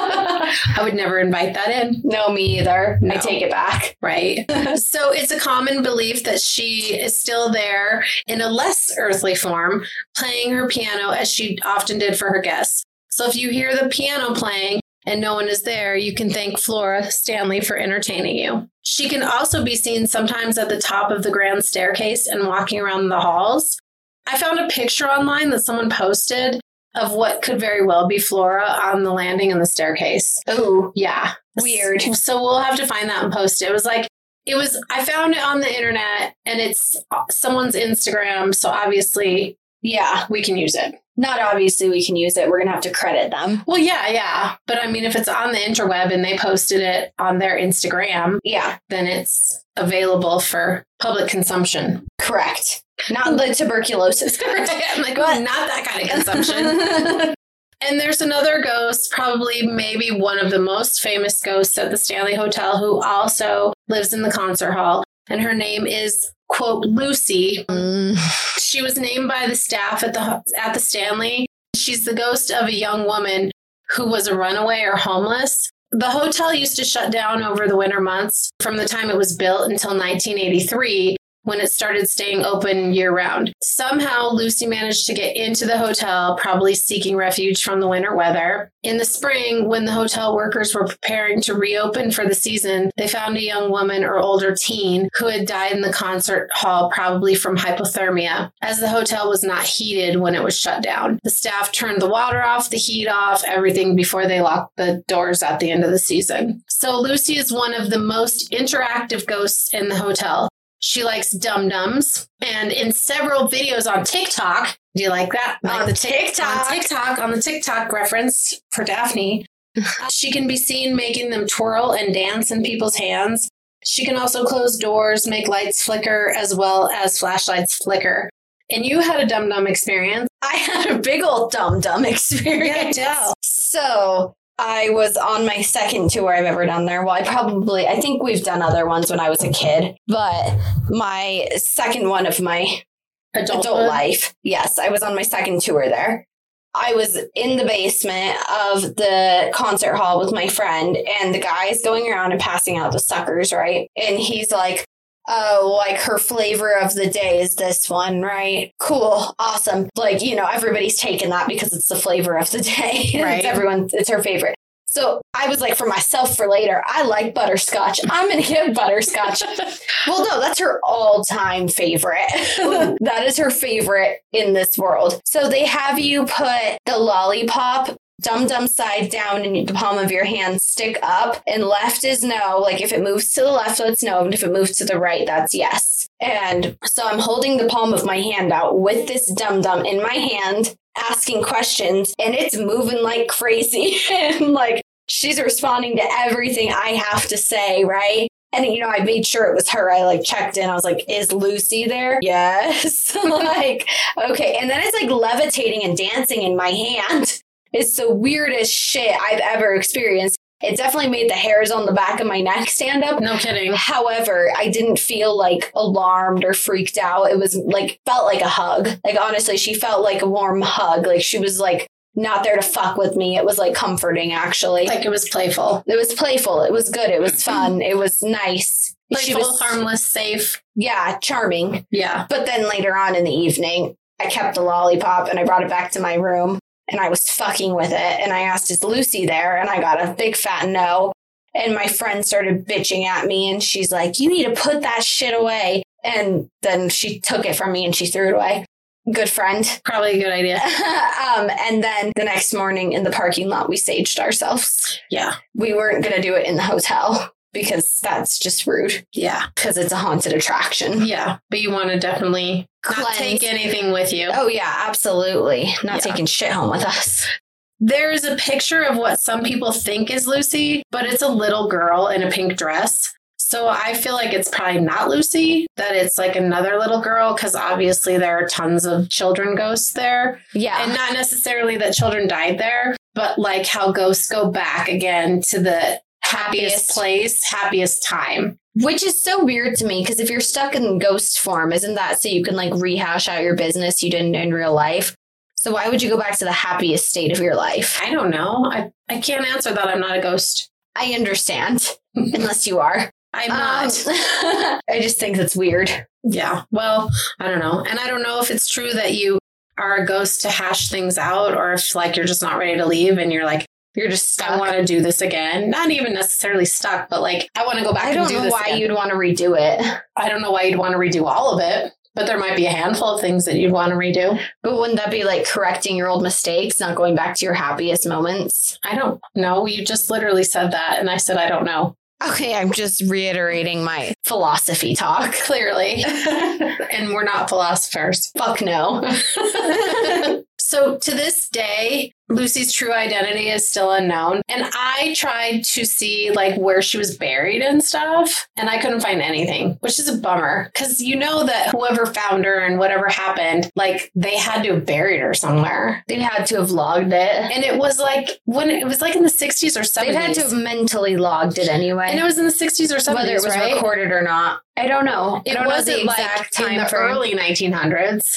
I would never invite that in. No, me either. No. I take it back. Right. So it's a common belief that she is still there in a less earthly form, playing her piano as she often did for her guests. So if you hear the piano playing and no one is there, you can thank Flora Stanley for entertaining you. She can also be seen sometimes at the top of the grand staircase and walking around the halls. I found a picture online that someone posted of what could very well be Flora on the landing and the staircase. Oh, yeah. Weird. So we'll have to find that and post it. I found it on the internet and it's someone's Instagram. So obviously, yeah, we can use it. Not obviously we can use it. We're going to have to credit them. Well, yeah. But I mean, if it's on the interweb and they posted it on their Instagram, yeah, then it's available for public consumption. Correct. Not the tuberculosis. I'm like, well, not that kind of consumption. And there's another ghost, probably maybe one of the most famous ghosts at the Stanley Hotel, who also lives in the concert hall. And her name is, quote, Lucy. She was named by the staff at the Stanley. She's the ghost of a young woman who was a runaway or homeless. The hotel used to shut down over the winter months from the time it was built until 1983. When it started staying open year-round. Somehow, Lucy managed to get into the hotel, probably seeking refuge from the winter weather. In the spring, when the hotel workers were preparing to reopen for the season, they found a young woman or older teen who had died in the concert hall, probably from hypothermia, as the hotel was not heated when it was shut down. The staff turned the water off, the heat off, everything before they locked the doors at the end of the season. So Lucy is one of the most interactive ghosts in the hotel. She likes dum-dums, and in several videos on TikTok, do you like that? On the TikTok reference for Daphne, she can be seen making them twirl and dance in people's hands. She can also close doors, make lights flicker, as well as flashlights flicker. And you had a dum-dum experience. I had a big old dum-dum experience. Yeah, so I was on my second tour I've ever done there. Well, I think we've done other ones when I was a kid, but my second one of my adult life. Yes, I was on my second tour there. I was in the basement of the concert hall with my friend, and the guy's going around and passing out the suckers, right? And he's like, "Oh, like her flavor of the day is this one, right? Cool. Awesome." Like, everybody's taking that because it's the flavor of the day. Right. It's her favorite. So I was like, for myself for later, I like butterscotch. I'm going to get butterscotch. Well, no, that's her all-time favorite. That is her favorite in this world. So they have you put the lollipop dum-dum side down in the palm of your hand, stick up, and left is no. Like if it moves to the left, that's no. And if it moves to the right, that's yes. And so I'm holding the palm of my hand out with this dum-dum in my hand, asking questions, and it's moving like crazy. And like she's responding to everything I have to say, right? And, I made sure it was her. I checked in. I was like, is Lucy there? Yes. Okay. And then it's levitating and dancing in my hand. It's the weirdest shit I've ever experienced. It definitely made the hairs on the back of my neck stand up. No kidding. However, I didn't feel alarmed or freaked out. It was felt like a hug. Honestly, she felt like a warm hug. She was not there to fuck with me. It was comforting, actually. It was playful. It was playful. It was good. It was fun. It was nice. Playful, she was harmless, safe. Yeah, charming. Yeah. But then later on in the evening, I kept the lollipop and I brought it back to my room. And I was fucking with it. And I asked, is Lucy there? And I got a big fat no. And my friend started bitching at me. And she's like, you need to put that shit away. And then she took it from me and she threw it away. Good friend. Probably a good idea. And then the next morning in the parking lot, we saged ourselves. Yeah. We weren't going to do it in the hotel because that's just rude. Yeah. Because it's a haunted attraction. Yeah. But you want to definitely not take anything with you. Oh, yeah, absolutely. Not taking shit home with us. There's a picture of what some people think is Lucy, but it's a little girl in a pink dress. So I feel like it's probably not Lucy, that it's like another little girl, because obviously there are tons of children ghosts there. Yeah. And not necessarily that children died there, but like how ghosts go back again to the happiest place, happiest time. Which is so weird to me, because if you're stuck in ghost form, isn't that so you can like rehash out your business you didn't in real life? So why would you go back to the happiest state of your life? I don't know. I can't answer that. I'm not a ghost. I understand, unless you are. I'm not. I just think that's weird. Yeah. Well, I don't know. And I don't know if it's true that you are a ghost to hash things out, or if like you're just not ready to leave and you're like, you're just stuck. I want to do this again. Not even necessarily stuck, but like, I want to go back and do this. I don't know why again. you'd want to redo it. I don't know why you'd want to redo all of it, but there might be a handful of things that you'd want to redo. But wouldn't that be like correcting your old mistakes, not going back to your happiest moments? I don't know. You just literally said that. And I said, I don't know. Okay, I'm just reiterating my philosophy talk. Clearly. And we're not philosophers. Fuck no. So to this day, Lucy's true identity is still unknown. And I tried to see like where she was buried and stuff, and I couldn't find anything, which is a bummer, because you know that whoever found her and whatever happened, like they had to have buried her somewhere. They had to have logged it. And it was like when it was like in the 60s or 70s. They had to have mentally logged it anyway. And it was in the 60s or 70s, whether it was recorded or not. I don't know. It wasn't like in the early 1900s.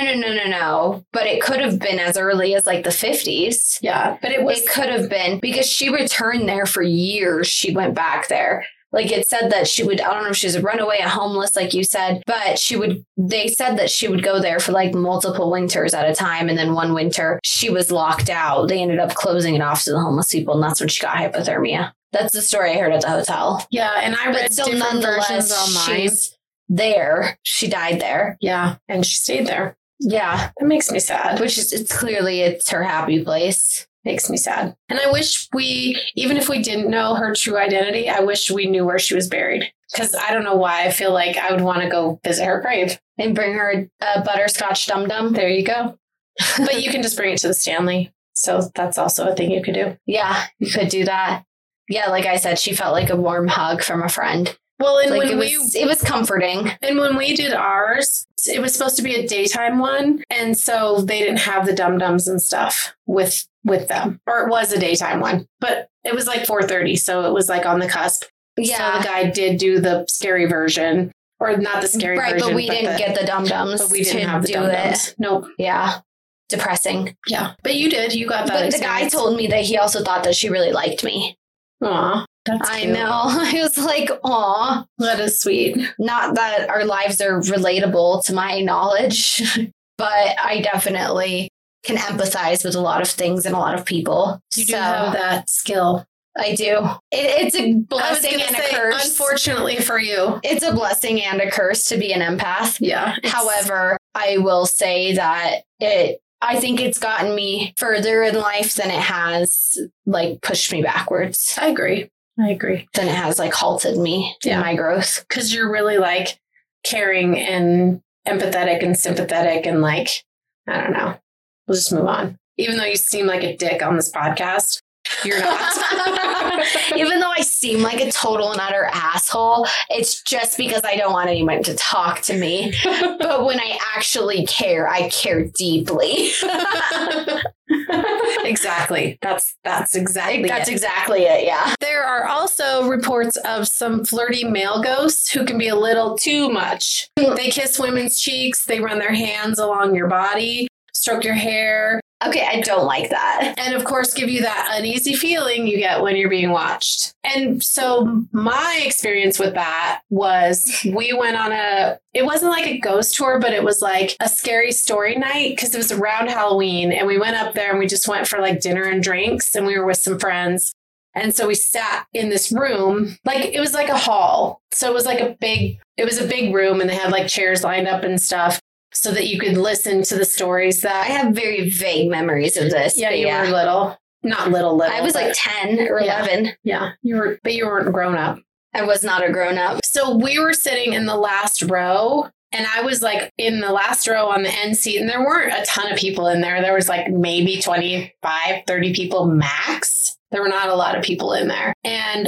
No. But it could have been as early as like the 50s. Yeah, but it could have been, because she returned there for years. She went back there. Like it said that she would, I don't know if she was a runaway, a homeless, like you said, but they said that she would go there for like multiple winters at a time. And then one winter she was locked out. They ended up closing it off to the homeless people. And that's when she got hypothermia. That's the story I heard at the hotel. Yeah. And I read different versions online. She's there. She died there. Yeah. And she stayed there. Yeah. It makes me sad. Which is, it's her happy place. Makes me sad. And I wish even if we didn't know her true identity, I wish we knew where she was buried. Because I don't know why I feel like I would want to go visit her grave. And bring her a butterscotch dum-dum. There you go. But you can just bring it to the Stanley. So that's also a thing you could do. Yeah, you could do that. Yeah, like I said, she felt like a warm hug from a friend. Well, and like it was comforting. And when we did ours, it was supposed to be a daytime one. And so they didn't have the dum-dums and stuff with them. Or it was a daytime one. But it was like 4:30. So it was like on the cusp. Yeah. So the guy did do the scary version. Or not the scary version. Right, but we didn't get the dum-dums. But we didn't have the dum-dums. Nope. Yeah. Depressing. Yeah. But you did. You got that. But experience. The guy told me that he also thought that she really liked me. Aw. I know. I was like, aw. That is sweet. Not that our lives are relatable to my knowledge, but I definitely can empathize with a lot of things and a lot of people. You do have that skill. I do. It's a blessing and a curse. Unfortunately for you. It's a blessing and a curse to be an empath. Yeah. However, I will say that I think it's gotten me further in life than it has like pushed me backwards. I agree. Than it has like halted me in my growth. Because you're really like caring and empathetic and sympathetic and like, I don't know. We'll just move on. Even though you seem like a dick on this podcast, you're not. Even though I seem like a total and utter asshole, it's just because I don't want anyone to talk to me. But when I actually care, I care deeply. Exactly. That's exactly it. Yeah. There are also reports of some flirty male ghosts who can be a little too much. They kiss women's cheeks. They run their hands along your body, stroke your hair. Okay, I don't like that. And of course, give you that uneasy feeling you get when you're being watched. And so my experience with that was we went on it wasn't like a ghost tour, but it was like a scary story night because it was around Halloween. And we went up there and we just went for like dinner and drinks and we were with some friends. And so we sat in this room, like it was like a hall. So it was like a big room and they had like chairs lined up and stuff. So that you could listen to the stories that I have very vague memories of this. Yeah, you were little. Not little. I was like 10 or 11. Yeah, you weren't grown up. I was not a grown up. So we were sitting in the last row and I was like in the last row on the end seat and there weren't a ton of people in there. There was like maybe 25, 30 people max. There were not a lot of people in there. And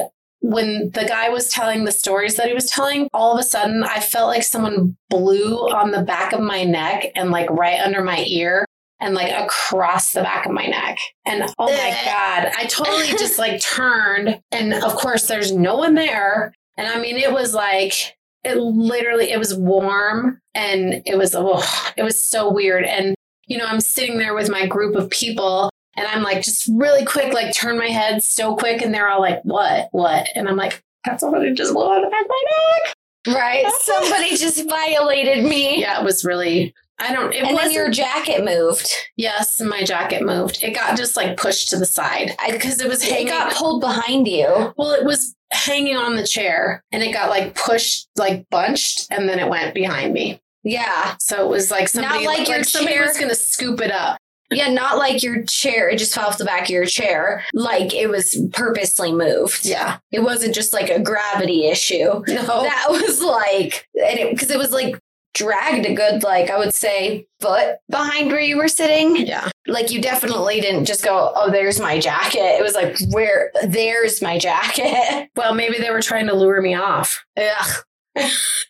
when the guy was telling the stories that he was telling, all of a sudden I felt like someone blew on the back of my neck and like right under my ear and like across the back of my neck. And oh my God, I totally just like turned. And of course there's no one there. And I mean, it was like, it was warm and it was so weird. And, you know, I'm sitting there with my group of people and I'm like, just really quick, like turn my head so quick. And they're all like, what? And I'm like, somebody just blew on the back of my neck. Right. Somebody just violated me. Yeah, it was really... And then your jacket moved. Yes, my jacket moved. It got just like pushed to the side because it was hanging. It got pulled behind you. Well, it was hanging on the chair and it got like pushed, like bunched, and then it went behind me. Yeah. So it was like somebody, not like somebody was going to scoop it up. Yeah, not like your chair. It just fell off the back of your chair. Like it was purposely moved. Yeah. It wasn't just like a gravity issue. No. That was like, because it was like dragged a good, like, I would say, foot behind where you were sitting. Yeah. Like you definitely didn't just go, oh, there's my jacket. It was like, there's my jacket. Well, maybe they were trying to lure me off. Ugh.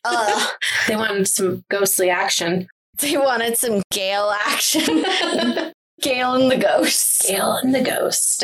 They wanted some ghostly action. They wanted some Gale action. Gale and the ghost. Gale and the ghost.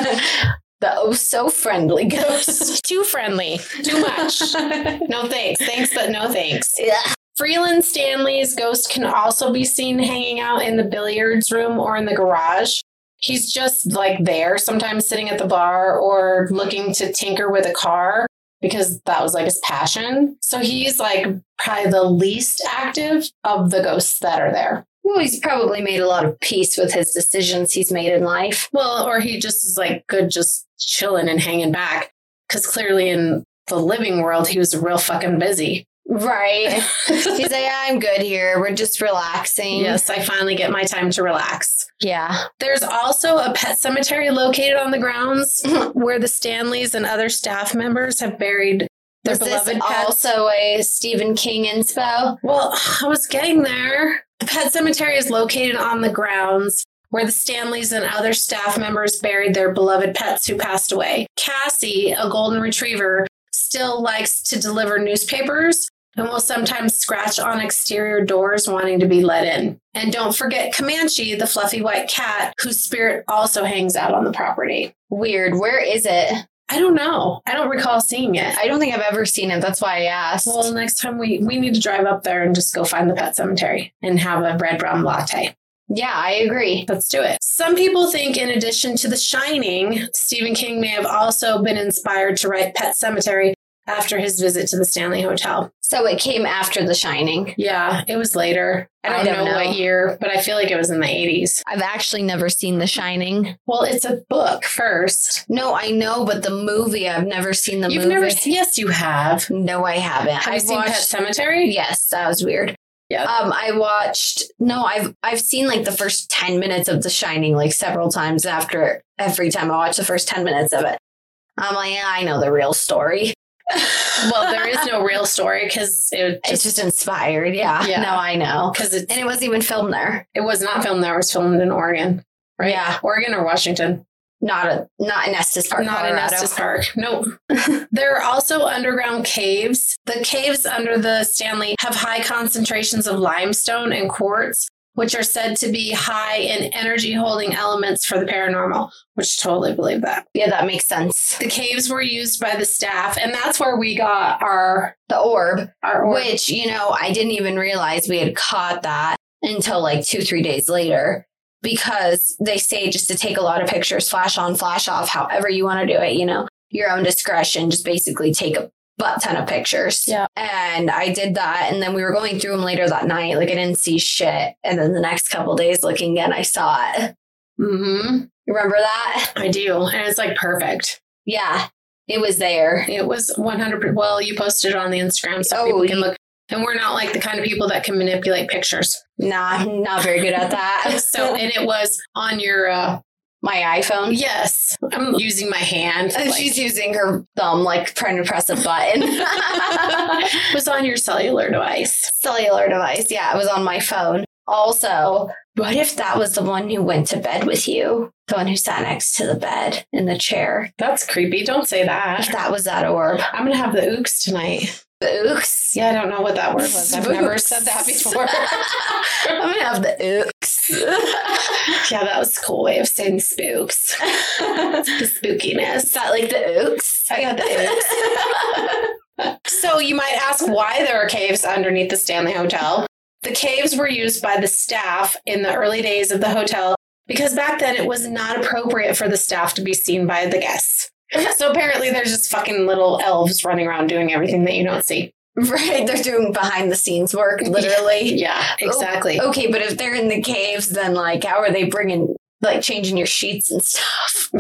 The oh so friendly ghost. Too friendly. Too much. No thanks. Thanks, but no thanks. Yeah. Freeland Stanley's ghost can also be seen hanging out in the billiards room or in the garage. He's just like there, sometimes sitting at the bar or looking to tinker with a car because that was like his passion. So he's like probably the least active of the ghosts that are there. Well, he's probably made a lot of peace with his decisions he's made in life. Well, or he just is like good just chilling and hanging back because clearly in the living world, he was real fucking busy. Right. He's like, yeah, I'm good here. We're just relaxing. Yes, I finally get my time to relax. Yeah. There's also a pet cemetery located on the grounds where the Stanleys and other staff members have buried their beloved pets. Also a Stephen King inspo? Well, I was getting there. The pet cemetery is located on the grounds where the Stanleys and other staff members buried their beloved pets who passed away. Cassie, a golden retriever, still likes to deliver newspapers and will sometimes scratch on exterior doors wanting to be let in. And don't forget Comanche, the fluffy white cat, whose spirit also hangs out on the property. Weird. Where is it? I don't know. I don't recall seeing it. I don't think I've ever seen it. That's why I asked. Well, next time we need to drive up there and just go find the pet cemetery and have a red brown latte. Yeah, I agree. Let's do it. Some people think in addition to The Shining, Stephen King may have also been inspired to write Pet Sematary after his visit to the Stanley Hotel. So it came after The Shining. Yeah, it was later. I don't know what year, but I feel like it was in the 80s. I've actually never seen The Shining. Well, it's a book first. No, I know, but the movie, I've never seen the movie. You've never Yes, you have. No, I haven't. Have you seen Pet Sematary? Yes, that was weird. Yeah. I've seen like the first 10 minutes of The Shining like several times after every time I watch the first 10 minutes of it. I'm like, yeah, I know the real story. Well, there is no real story because it's just inspired. Yeah. No, I know. And it wasn't even filmed there. It was not filmed there. It was filmed in Oregon. Right? Yeah. Oregon or Washington. Not in Estes Park. Not Colorado. in Estes Park. Nope. There are also underground caves. The caves under the Stanley have high concentrations of limestone and quartz, which are said to be high in energy holding elements for the paranormal, which totally believe that. Yeah, that makes sense. The caves were used by the staff, and that's where we got the orb. Our orb. Which, I didn't even realize we had caught that until like 2-3 days later. Because they say just to take a lot of pictures, flash on, flash off, however you want to do it, your own discretion, just basically take a butt ton of pictures. Yeah. And I did that. And then we were going through them later that night. Like I didn't see shit. And then the next couple days looking again, I saw it. Mm-hmm. You remember that? I do. And it's like perfect. Yeah. It was there. It was 100%. Well, you posted it on the Instagram so people can look. And we're not like the kind of people that can manipulate pictures. Nah, I'm not very good at that. And it was on your... my iPhone? Yes. I'm using my hand. She's using her thumb, like trying to press a button. It was on your cellular device. Cellular device. Yeah, it was on my phone. Also, what if that was the one who went to bed with you? The one who sat next to the bed in the chair. That's creepy. Don't say that. If that was that orb. I'm going to have the ooks tonight. The ooks? Yeah, I don't know what that word was. I've never said that before. I'm going to have the ooks. Yeah, that was a cool way of saying spooks. The spookiness. Is that like the ooks? I got the ooks. So you might ask why there are caves underneath the Stanley Hotel. The caves were used by the staff in the early days of the hotel because back then it was not appropriate for the staff to be seen by the guests. So apparently there's just fucking little elves running around doing everything that you don't see. Right, they're doing behind the secenes work, literally. Yeah, exactly. Okay, but if they're in the caves, then like, how are they changing your sheets and stuff?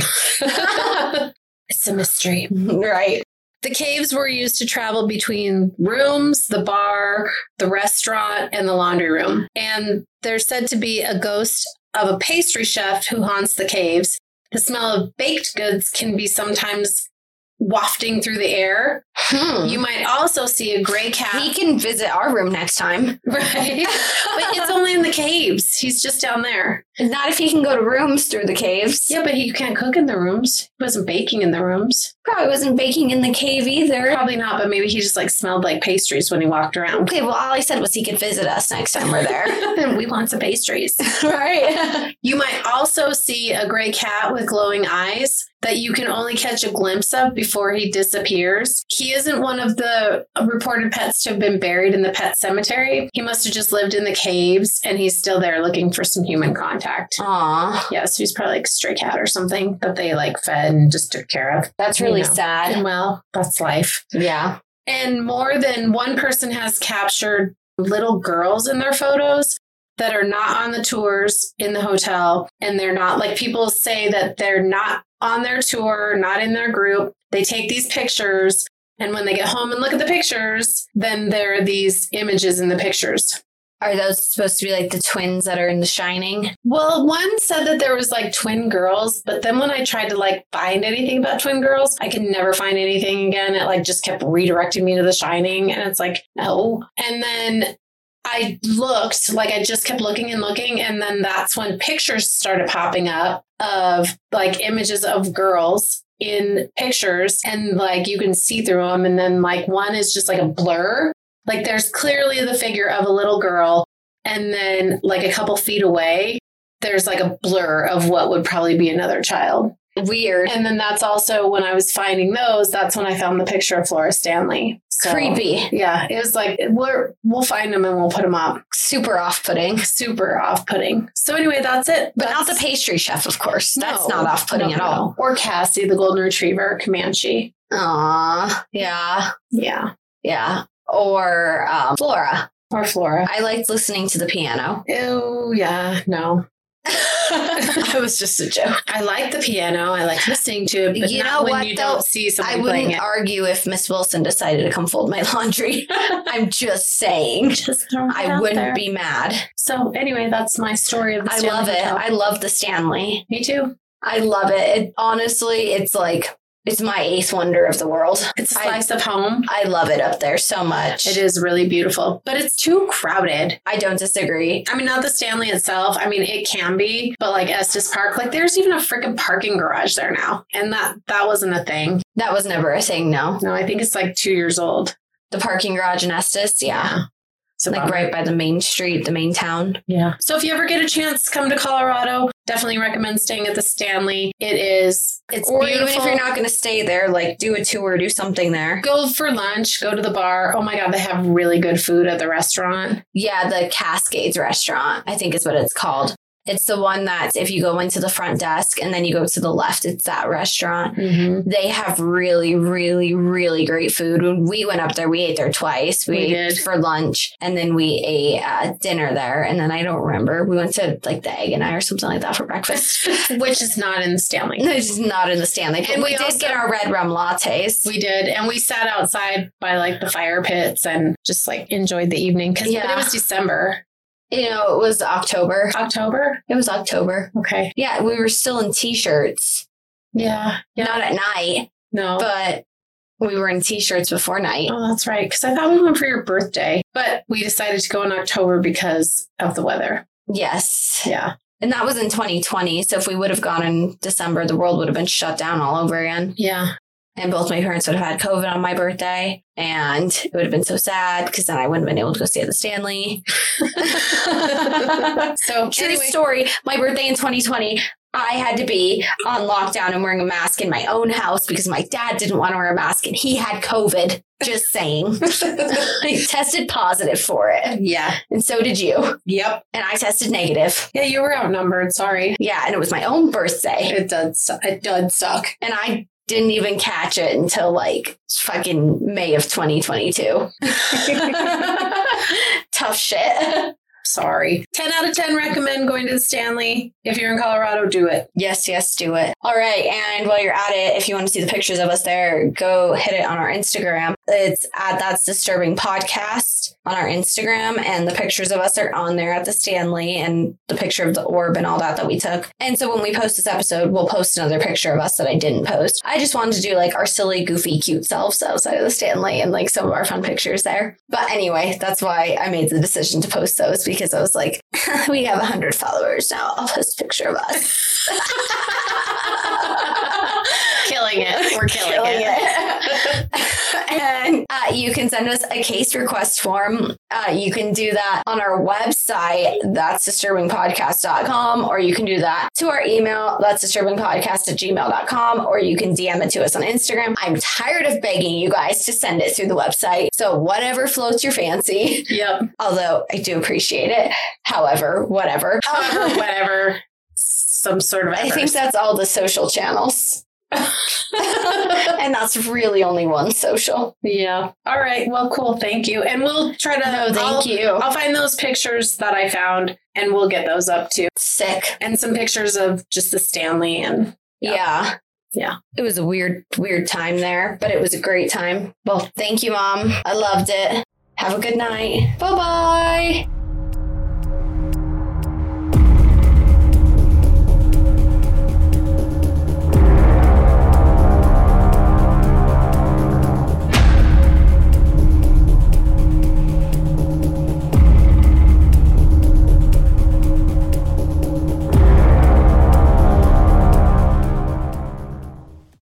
It's a mystery. Right. The caves were used to travel between rooms, the bar, the restaurant, and the laundry room. And there's said to be a ghost of a pastry chef who haunts the caves. The smell of baked goods can be sometimes wafting through the air. You might also see a gray cat. He can visit our room next time. Right. But it's only in the caves. He's just down there. Not if he can go to rooms through the caves. Yeah, but he can't cook in the rooms. He wasn't baking in the rooms. Probably wasn't baking in the cave either. Probably not, but maybe he just smelled like pastries when he walked around. Okay, well, all I said was he could visit us next time we're there. And we want some pastries. Right. You might also see a gray cat with glowing eyes that you can only catch a glimpse of before he disappears. He isn't one of the reported pets to have been buried in the pet cemetery. He must have just lived in the caves and he's still there looking for some human contact. Aw. Yeah, so he's probably like a stray cat or something that they fed and just took care of. That's really sad. And well, that's life. Yeah. And more than one person has captured little girls in their photos that are not on the tours in the hotel. And they're not, people say that they're not on their tour, not in their group. They take these pictures, and when they get home and look at the pictures, then there are these images in the pictures. Are those supposed to be like the twins that are in The Shining? Well, one said that there was twin girls, but then when I tried to find anything about twin girls, I could never find anything again. It just kept redirecting me to The Shining, and it's no. And then I looked, I just kept looking and looking, and then that's when pictures started popping up of images of girls in pictures, and you can see through them, and then one is just a blur. There's clearly the figure of a little girl, and then a couple feet away, there's a blur of what would probably be another child. Weird. And then that's also when I was finding those, that's when I found the picture of Flora Stanley. So, creepy. Yeah, it was we'll find them and we'll put them up. Super off-putting. Super off-putting. So anyway, that's it. But not the pastry chef, of course. That's not off-putting at all. Or Cassie, the golden retriever, Comanche. Aw, yeah. Yeah. Yeah. Or Flora. Or Flora. I liked listening to the piano. Oh, yeah. No. That was just a joke. I like the piano. I like listening to it, but not when you don't see somebody playing it. I wouldn't argue if Miss Wilson decided to come fold my laundry. I'm just saying. I wouldn't be mad. So anyway, that's my story of the Stanley Hotel. Hotel. I love the Stanley. Me too. I love it. Honestly, it's it's my eighth wonder of the world. It's a slice of home. I love it up there so much. It is really beautiful, but it's too crowded. I don't disagree. I mean, not the Stanley itself. I mean, it can be, but Estes Park, there's even a freaking parking garage there now. And that wasn't a thing. That was never a thing, no. No, I think it's 2 years old. The parking garage in Estes, yeah. So right by the main street, the main town. Yeah. So if you ever get a chance to come to Colorado, definitely recommend staying at the Stanley. It's or beautiful. Even if you're not going to stay there, do a tour, do something there. Go for lunch, go to the bar. Oh my God, they have really good food at the restaurant. Yeah, the Cascades restaurant, I think is what it's called. It's the one that if you go into the front desk and then you go to the left, it's that restaurant. Mm-hmm. They have really, really, really great food. When we went up there, we ate there twice. We ate for lunch and then we ate dinner there. And then I don't remember. We went to the Egg and I or something like that for breakfast. Which is not in the Stanley. No, it's not in the Stanley. But and we did get our red rum lattes. We did. And we sat outside by the fire pits and just enjoyed the evening. But it was December. It was October. October? It was October. Okay. Yeah, we were still in t-shirts. Yeah. Not at night. No. But We were in t-shirts before night. Oh, that's right. Because I thought we went for your birthday, but we decided to go in October because of the weather. Yes. Yeah. And that was in 2020. So if we would have gone in December, the world would have been shut down all over again. Yeah. And both my parents would have had COVID on my birthday. And it would have been so sad because then I wouldn't have been able to go stay at the Stanley. So true story. My birthday in 2020, I had to be on lockdown and wearing a mask in my own house because my dad didn't want to wear a mask and he had COVID. Just saying. I tested positive for it. Yeah. And so did you. Yep. And I tested negative. Yeah, you were outnumbered. Sorry. Yeah. And it was my own birthday. It did suck. And I didn't even catch it until like fucking May of 2022. Tough shit. Sorry. 10 out of 10 recommend going to the Stanley. If you're in Colorado, do it. Yes, do it. All right. And while you're at it, if you want to see the pictures of us there, go hit it on our Instagram. It's at That's Disturbing Podcast on our Instagram. And the pictures of us are on there at the Stanley and the picture of the orb and all that we took. And so when we post this episode, we'll post another picture of us that I didn't post. I just wanted to do like our silly, goofy, cute selves outside of the Stanley and like some of our fun pictures there. But anyway, that's why I made the decision to post those because I was like, we have 100 followers now. I'll post a picture of us. Killing it. We're killing it. And you can send us a case request form. You can do that on our website, that's disturbingpodcast.com, or you can do that to our email, that's disturbingpodcast@gmail.com, or you can DM it to us on Instagram. I'm tired of begging you guys to send it through the website. So whatever floats your fancy. Yep. Although I do appreciate it. However, whatever. Some sort of effort. I think that's all the social channels. And that's really only one social. Yeah. All right. Well, cool. Thank you. And we'll try to. Thank you. I'll find those pictures that I found and we'll get those up too. Sick. And some pictures of just the Stanley and. Yeah. It was a weird time there, but it was a great time. Well, thank you, Mom. I loved it. Have a good night. Bye-bye.